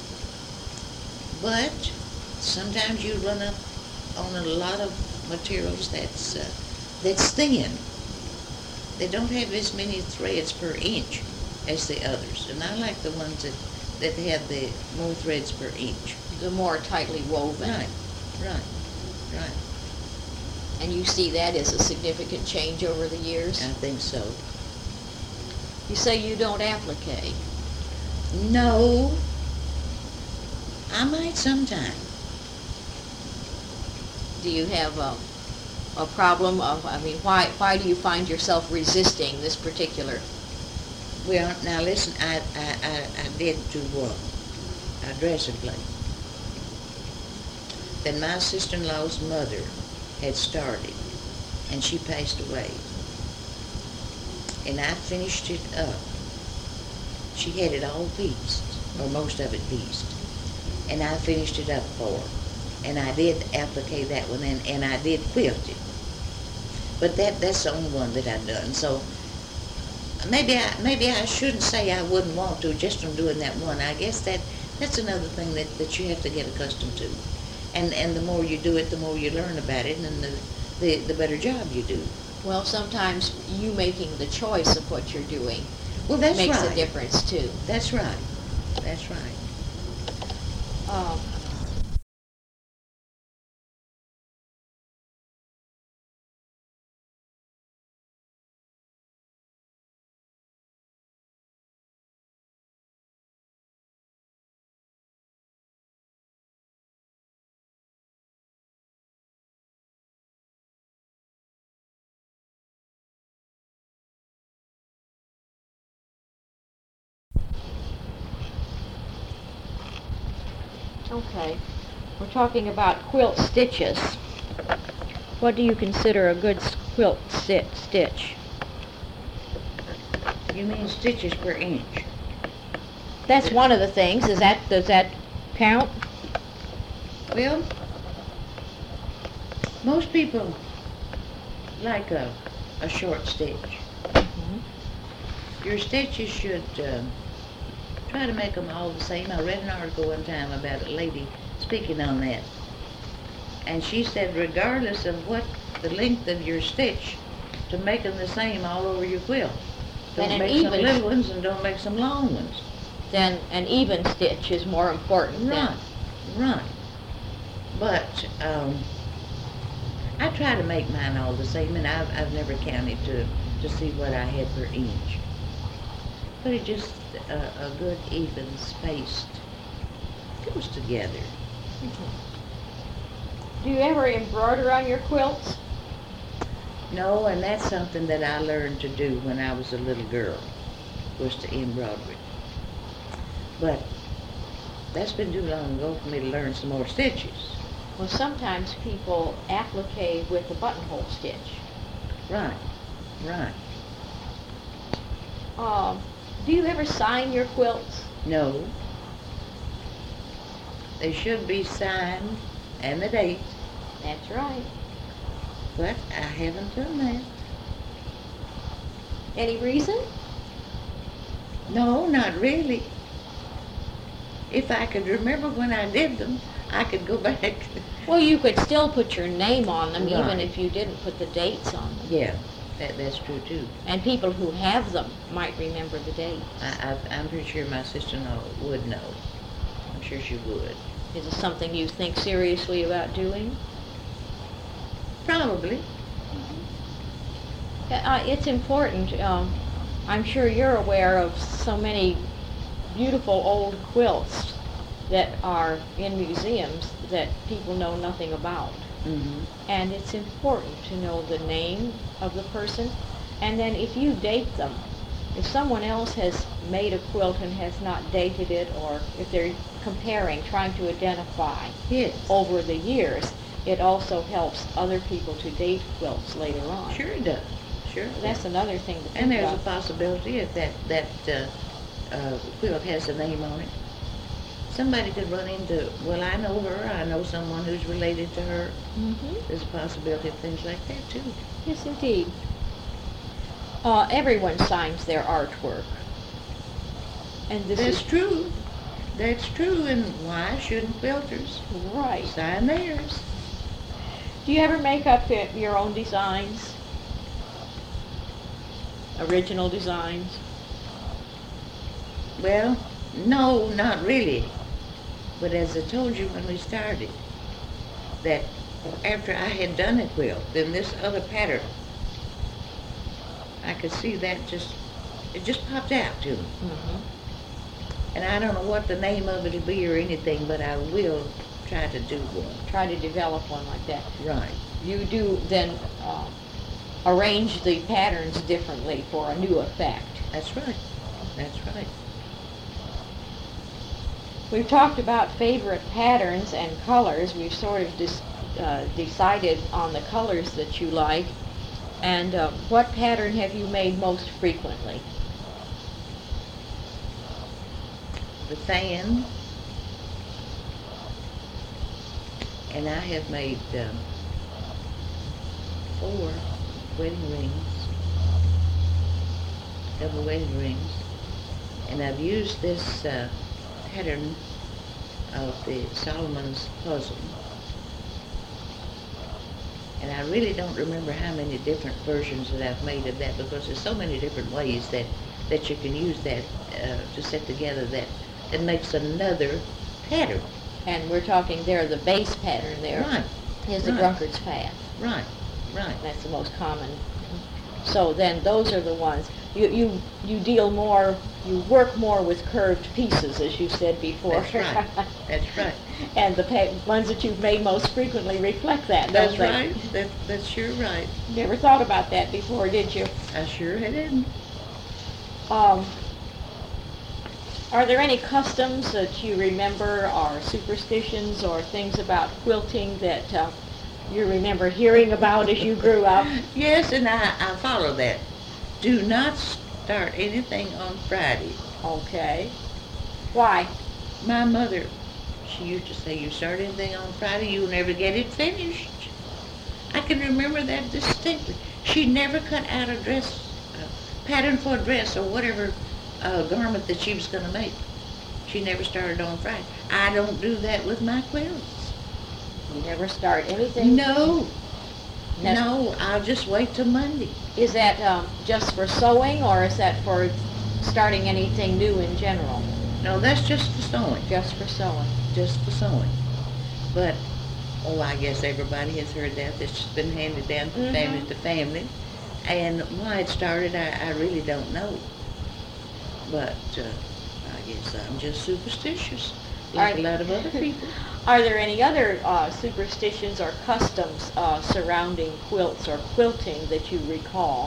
But sometimes you run up on a lot of materials that's, uh, that's thin. They don't have as many threads per inch as the others. And I like the ones that, that have the more threads per inch. The more tightly woven. Right, right, right. And you see that as a significant change over the years? I think so. You say you don't applique. No, I might sometime. Do you have a, a problem of, I mean, why, why do you find yourself resisting this particular? Well, now listen, I, I, I, I did do one, a dressing plate. That my sister-in-law's mother had started, and she passed away. And I finished it up. She had it all pieced, or most of it pieced. And I finished it up for her. And I did applique that one, and, and I did quilt it. But that, that's the only one that I've done. So maybe I, maybe I shouldn't say I wouldn't want to just from doing that one. I guess that, that's another thing that, that you have to get accustomed to. And, and the more you do it, the more you learn about it, and the, the, the better job you do. Well, sometimes you making the choice of what you're doing Well, that's makes right. a difference too. That's right. That's right. Um, Okay, we're talking about quilt stitches. What do you consider a good s- quilt sti- stitch? You mean stitches per inch? That's one of the things. Is that, does that count? Well, most people like a, a short stitch. Mm-hmm. Your stitches should uh, try to make them all the same. I read an article one time about a lady speaking on that. And she said regardless of what the length of your stitch, to make them the same all over your quilt. Don't And an make some even- little ones and don't make some long ones. Then an even stitch is more important then. Right, right. But um, I try to make mine all the same, and I've, I've never counted to, to see what I had per inch. But it just, uh, a good even spaced goes together. Do you ever embroider on your quilts? No, and that's something that I learned to do when I was a little girl, was to embroider. But that's been too long ago for me to learn some more stitches. Well, sometimes people applique with a buttonhole stitch. Right, right. Um, do you ever sign your quilts? No. They should be signed and the date, That's right. but I haven't done that. Any reason? No, not really. If I could remember when I did them, I could go back. Well, you could still put your name on them even Right. if you didn't put the dates on them. Yeah, that, that's true too. And people who have them might remember the dates. I, I, I'm pretty sure my sister-in-law would know. I'm sure she would. Is it something you think seriously about doing? Probably. Uh, it's important. Um, I'm sure you're aware of so many beautiful old quilts that are in museums that people know nothing about. Mm-hmm. And it's important to know the name of the person. And then if you date them, if someone else has made a quilt and has not dated it, or if they're comparing, trying to identify Yes. over the years, it also helps other people to date quilts later on. Sure it does. Sure. it That's does. another thing to think And there's a about. possibility if that, that uh, uh, quilt has a name on it. somebody could run into, well, I know her, I know someone who's related to her. Mm-hmm. There's a possibility of things like that too. Yes, indeed. Uh, everyone signs their artwork. And this That's is true. That's true, and why shouldn't quilters right. sign theirs? Do you ever make up y- your own designs? Original designs? Well, no, not really. But as I told you when we started, that after I had done a quilt, then this other pattern, I could see that just, it just popped out to me. Mm-hmm. And I don't know what the name of it'll be or anything, but I will try to do one. Try to develop one like that. Right. You do then uh, arrange the patterns differently for a new effect. That's right. That's right. We've talked about favorite patterns and colors. We've sort of dis- uh, decided on the colors that you like. And uh, what pattern have you made most frequently? The fan, and I have made um, four wedding rings, double wedding rings, and I've used this uh, pattern of the Solomon's puzzle, and I really don't remember how many different versions that I've made of that, because there's so many different ways that that you can use that uh, to set together that it makes another pattern. And we're talking there, the base pattern there Right, is the right. drunkard's path. right, right. That's the most common. So then those are the ones. You, you, you deal more, you work more with curved pieces, as you said before. That's right. That's right. And the pa- ones that you've made most frequently reflect that, That's don't they? right. That, that's sure right. Never thought about that before, did you? I sure didn't. Um, are there any customs that you remember, or superstitions, or things about quilting that uh, you remember hearing about as you grew up? Yes, and I, I follow that. Do not start anything on Friday. Okay. Why? My mother, she used to say, you start anything on Friday, you'll never get it finished. I can remember that distinctly. She never cut out a dress, a pattern for a dress or whatever uh, garment that she was going to make. She never started on Friday. I don't do that with my quilts. You never start anything? No, Ne- no, I'll just wait till Monday. Is that um, just for sewing, or is that for starting anything new in general? No, that's just for sewing, Just for sewing. just for sewing. But, oh, I guess everybody has heard that. It's just been handed down from Mhm. family to family. And why it started, I, I really don't know. But uh, I guess I'm just superstitious, like Are- a lot of other people. Are there any other uh, superstitions or customs uh, surrounding quilts or quilting that you recall?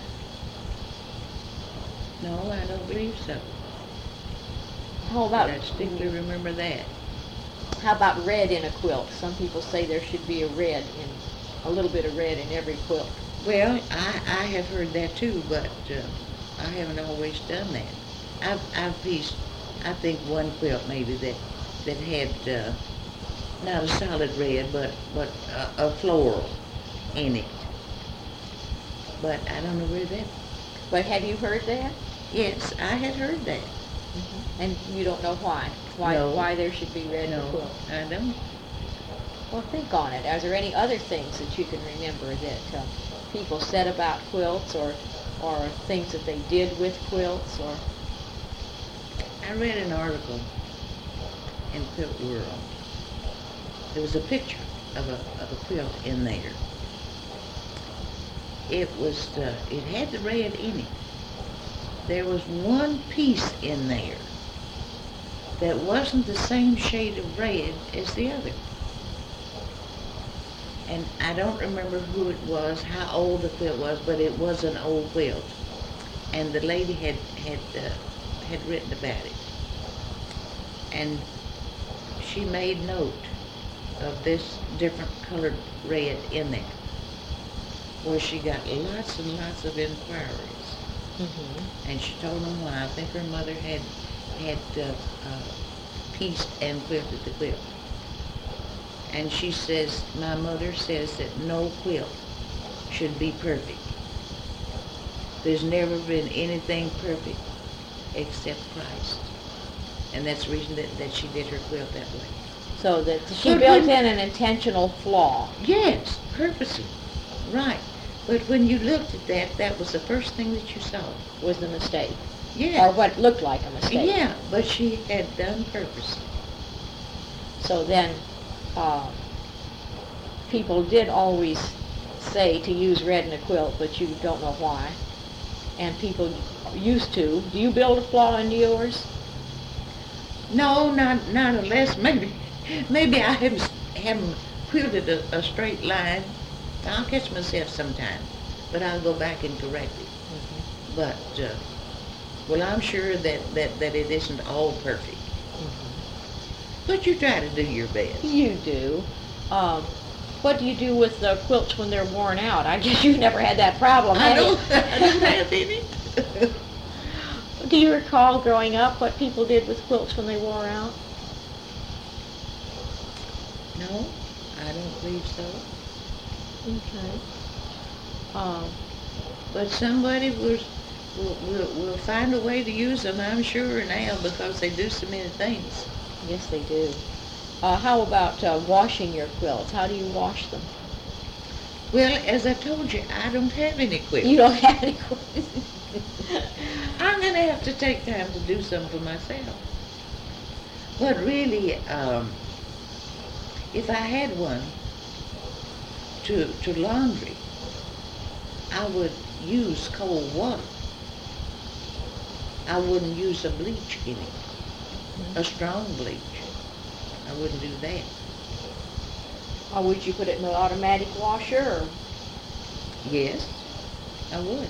No, I don't believe so. How But about I distinctly remember that. how about red in a quilt? Some people say there should be a red in a little bit of red in every quilt. Well, I, I have heard that too, but uh, I haven't always done that. I've, I've pieced, I think, one quilt maybe that, that had uh, not a solid red, but, but a, a floral in it. But I don't know where that, But have you heard that? yes, I had heard that. And you don't know why? Why No. why there should be red in a No, quilt? I don't. Well, think on it. Are there any other things that you can remember that uh, people said about quilts, or or things that they did with quilts, or I read an article in Quilt World. There was a picture of a, of a quilt in there. It was, uh, it had the red in it. There was one piece in there that wasn't the same shade of red as the other. And I don't remember who it was, how old the quilt was, but it was an old quilt. And the lady had, had, uh, had written about it. And she made note of this different colored red in there, where she got lots and lots of inquiries. mm-hmm. And she told them why. I think her mother had had uh, uh, pieced and quilted the quilt. And she says, my mother says that no quilt should be perfect. There's never been anything perfect except Christ. And that's the reason that, that she did her quilt that way. So that she But built when- in an intentional flaw. Yes, purposely. Right. But when you looked at that, that was the first thing that you saw. Was the mistake. Yeah. Or what looked like a mistake. Yeah, but she had done purposely. So then, uh, people did always say to use red in a quilt, but you don't know why. And people used to. Do you build a flaw into yours? No, not not unless maybe maybe I haven't haven't quilted a, a straight line. I'll catch myself sometime, but I'll go back and correct it. Mm-hmm. But uh, well, I'm sure that, that, that it isn't all perfect. Mm-hmm. But you try to do your best. You do. Um, what do you do with the quilts when they're worn out? I guess you've never had that problem, I have you? don't, I don't have any. Do you recall growing up what people did with quilts when they wore out? No, I don't believe so. Okay. Um, But somebody will, will, will, will find a way to use them, I'm sure, now, because they do so many things. yes, they do. Uh, how about uh, washing your quilts? How do you wash them? Well, as I told you, I don't have any quilts. You don't have any quilts. I'm going to have to take time to do some for myself. But really, um, if I had one to, to laundry, I would use cold water. I wouldn't use a bleach in it, a strong bleach. I wouldn't do that. Or would you put it in the automatic washer? Or? Yes, I would.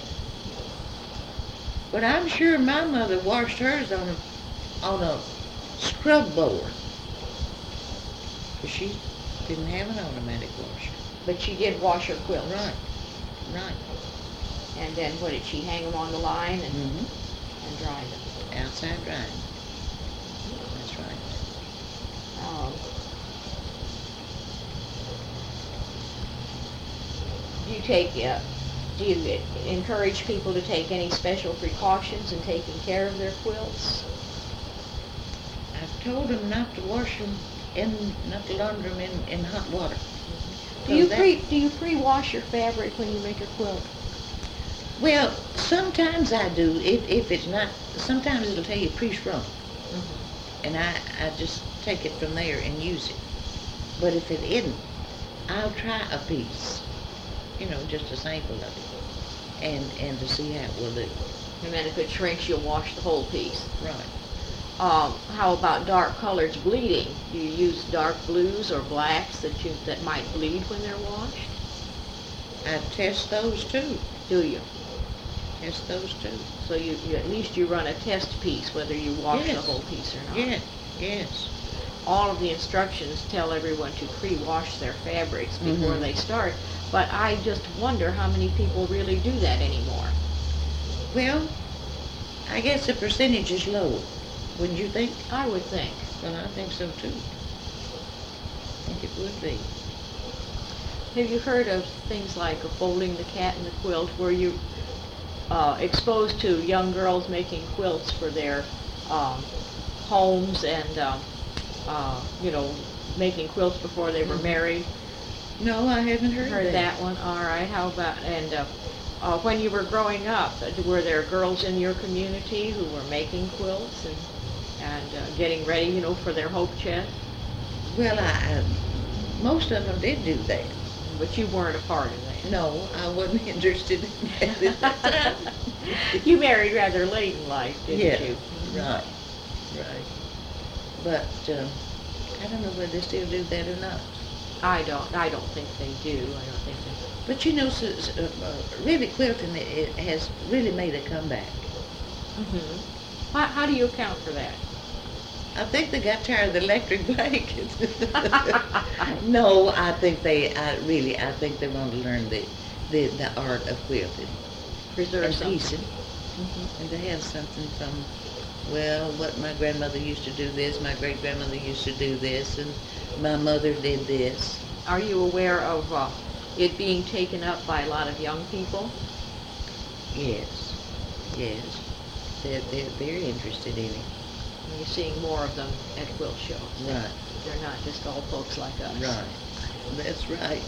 But I'm sure my mother washed hers on a, on a scrub board. Because she didn't have an automatic washer. But she did wash her quilts. Right, right. And then what did she hang them on the line and, Mm-hmm. and dry them? Outside drying. That's right. Um, do you take, uh, do you encourage people to take any special precautions in taking care of their quilts? I've told them not to wash them in, not to launder them in, in hot water. Do you So that- pre do you pre-wash your fabric when you make a quilt? Well, sometimes I do, if, if it's not, sometimes it'll tell you pre-shrunk. And I, I just take it from there and use it. But if it isn't, I'll try a piece, you know, just a sample of it, and, and to see how it will do. And then if it shrinks, you'll wash the whole piece. Right. Um, how about dark colors bleeding? Do you use dark blues or blacks that you that might bleed when they're washed? I test those too, Do you? test those too. So you, you at least you run a test piece whether you wash Yes. the whole piece or not. Yes, yes. All of the instructions tell everyone to pre-wash their fabrics before Mhm. they start, but I just wonder how many people really do that anymore. Well, I guess the percentage is low, wouldn't you think? I would think. Well, I think so too. I think it would be. Have you heard of things like folding the cat in the quilt, where you uh, exposed to young girls making quilts for their um, homes and um, uh, you know, making quilts before they were Mhm. married? No, I haven't heard, Heard that. that one? All right. How about, and uh, uh, when you were growing up, uh, were there girls in your community who were making quilts and and uh, getting ready, you know, for their hope chest? Well, I, um, most of them did do that. But you weren't a part of that. No, I wasn't interested in that at that time. You married rather late in life, didn't Yeah, you? right, right. But uh, I don't know whether they still do that or not. I don't. I don't think they do. I don't think they. But you know, so, so, uh, really quilting it, it has really made a comeback. Mm-hmm. How, how do you account for that? I think they got tired of the electric blankets. No, I think they, I really, I think they want to learn the, the, the art of quilting Preserve and something. piecing, Mhm. and to have something from well, what my grandmother used to do this, my great-grandmother used to do this, and my mother did this. Are you aware of uh, it being taken up by a lot of young people? Yes, yes. They're, they're very interested in it. And you're seeing more of them at quilt shows. Right. They're not just all folks like us. Right. That's right.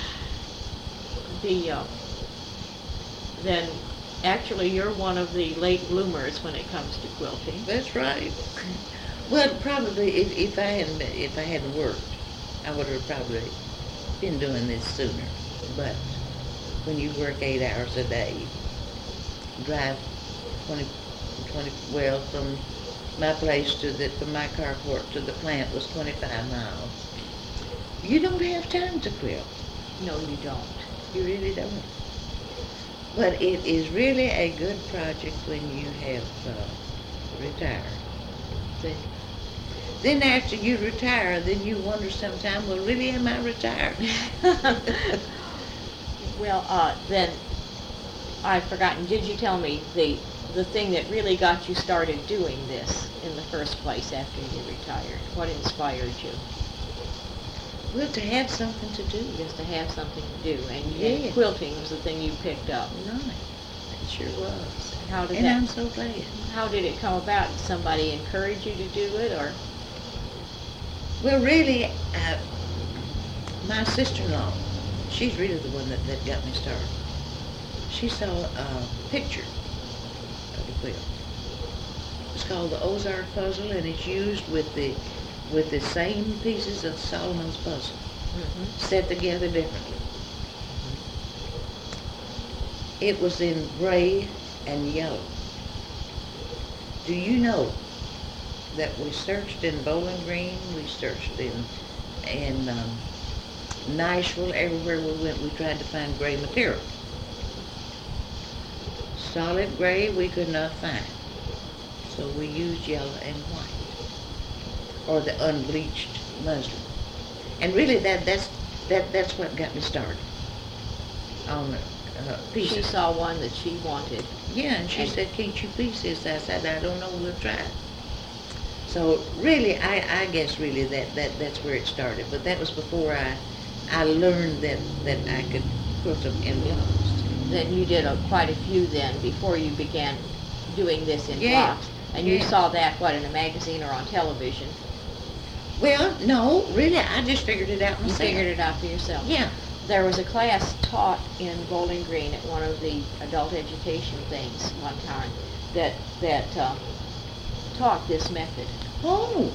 The, uh, then, actually, you're one of the late bloomers when it comes to quilting. That's right. Well, probably if, if I hadn't been, if I hadn't worked, I would have probably been doing this sooner. But when you work eight hours a day, drive twenty, twenty, well, from my place to the, from my carport to the plant was twenty-five miles. You don't have time to quilt. No, you don't. You really don't. But it is really a good project when you have uh, retired. Then, Then after you retire, then you wonder sometime, well, really, am I retired? well, uh, then, I've forgotten, did you tell me the, the thing that really got you started doing this in the first place after you retired? What inspired you? Well, to have something to do. Just to have something to do, and, Yeah. and quilting was the thing you picked up. Right. It sure was. How did And that? I'm so glad. How did it come about? Did somebody encourage you to do it, or? Well, really, uh, my sister-in-law, she's really the one that, that got me started. She saw a picture of the quilt. It's called the Ozark Puzzle, and it's used with the with the same pieces of Solomon's Puzzle, Mm-hmm. set together differently. It was in gray and yellow. Do you know that we searched in Bowling Green, we searched in in um, Nashville, everywhere we went, we tried to find gray material. Solid gray we could not find, so we used yellow and white, or the unbleached muslin. And really, that that's that that's what got me started on uh, She pieces. saw one that she wanted. Yeah, and she And- said, "Can't you piece this?" I said, "I don't know. We'll try." So really, I, I guess really that, that that's where it started. But that was before I I learned that that I could quilt them in blocks. Then you did a, quite a few then before you began doing this in Yeah. blocks. And you Yeah. saw that, what, in a magazine or on television? Well, no, really, I just figured it out You myself. figured it out for yourself. Yeah. There was a class taught in Bowling Green at one of the adult education things one time that, that uh, taught this method. Oh,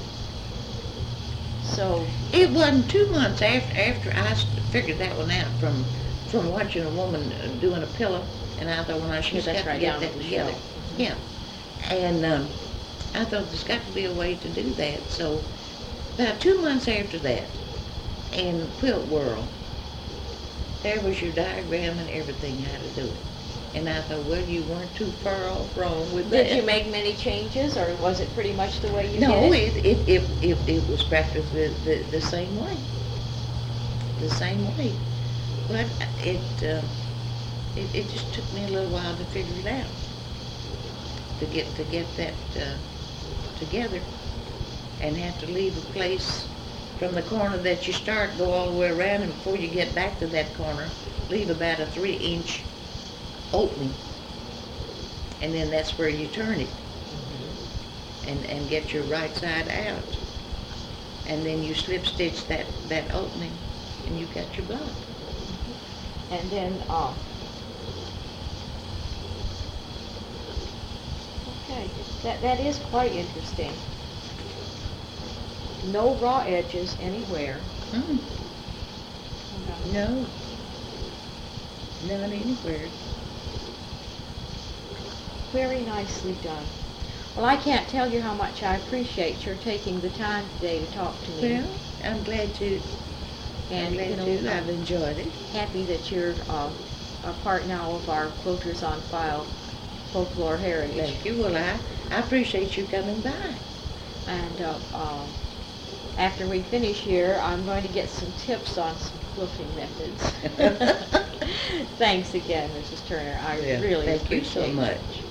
So, it wasn't two months after after I s- figured that one out from from watching a woman uh, doing a pillow, and I thought, well, she's that's got right to get down that at the together. show. Yeah, and um, I thought there's got to be a way to do that. So about two months after that, in Quilt World, there was your diagram and everything how to do it. And I thought, well, you weren't too far off wrong with that. did you make many changes, or was it pretty much the way you No, did it? it, it, it, it, it was practically the, the same way. The same way. But it, uh, it, it just took me a little while to figure it out. To get, to get that, uh, together. And have to leave a place from the corner that you start, go all the way around, and before you get back to that corner, leave about a three inch opening. And then that's where you turn it. And, and get your right side out. And then you slip stitch that, that opening, and you got your block. And then, uh, okay, that, that is quite interesting. No raw edges anywhere. Mm, no. None anywhere. Very nicely done. Well, I can't tell you how much I appreciate your taking the time today to talk to me. Well, I'm glad to, I'm And, glad you know, to, I've I'm enjoyed it. happy that you're uh, a part now of our Quilters on File folklore heritage. Thank you. Well, I, I appreciate you coming by. And uh, uh, after we finish here, I'm going to get some tips on some quilting methods. Thanks again, Missus Turner. I Yeah, really thank you so appreciate it. much.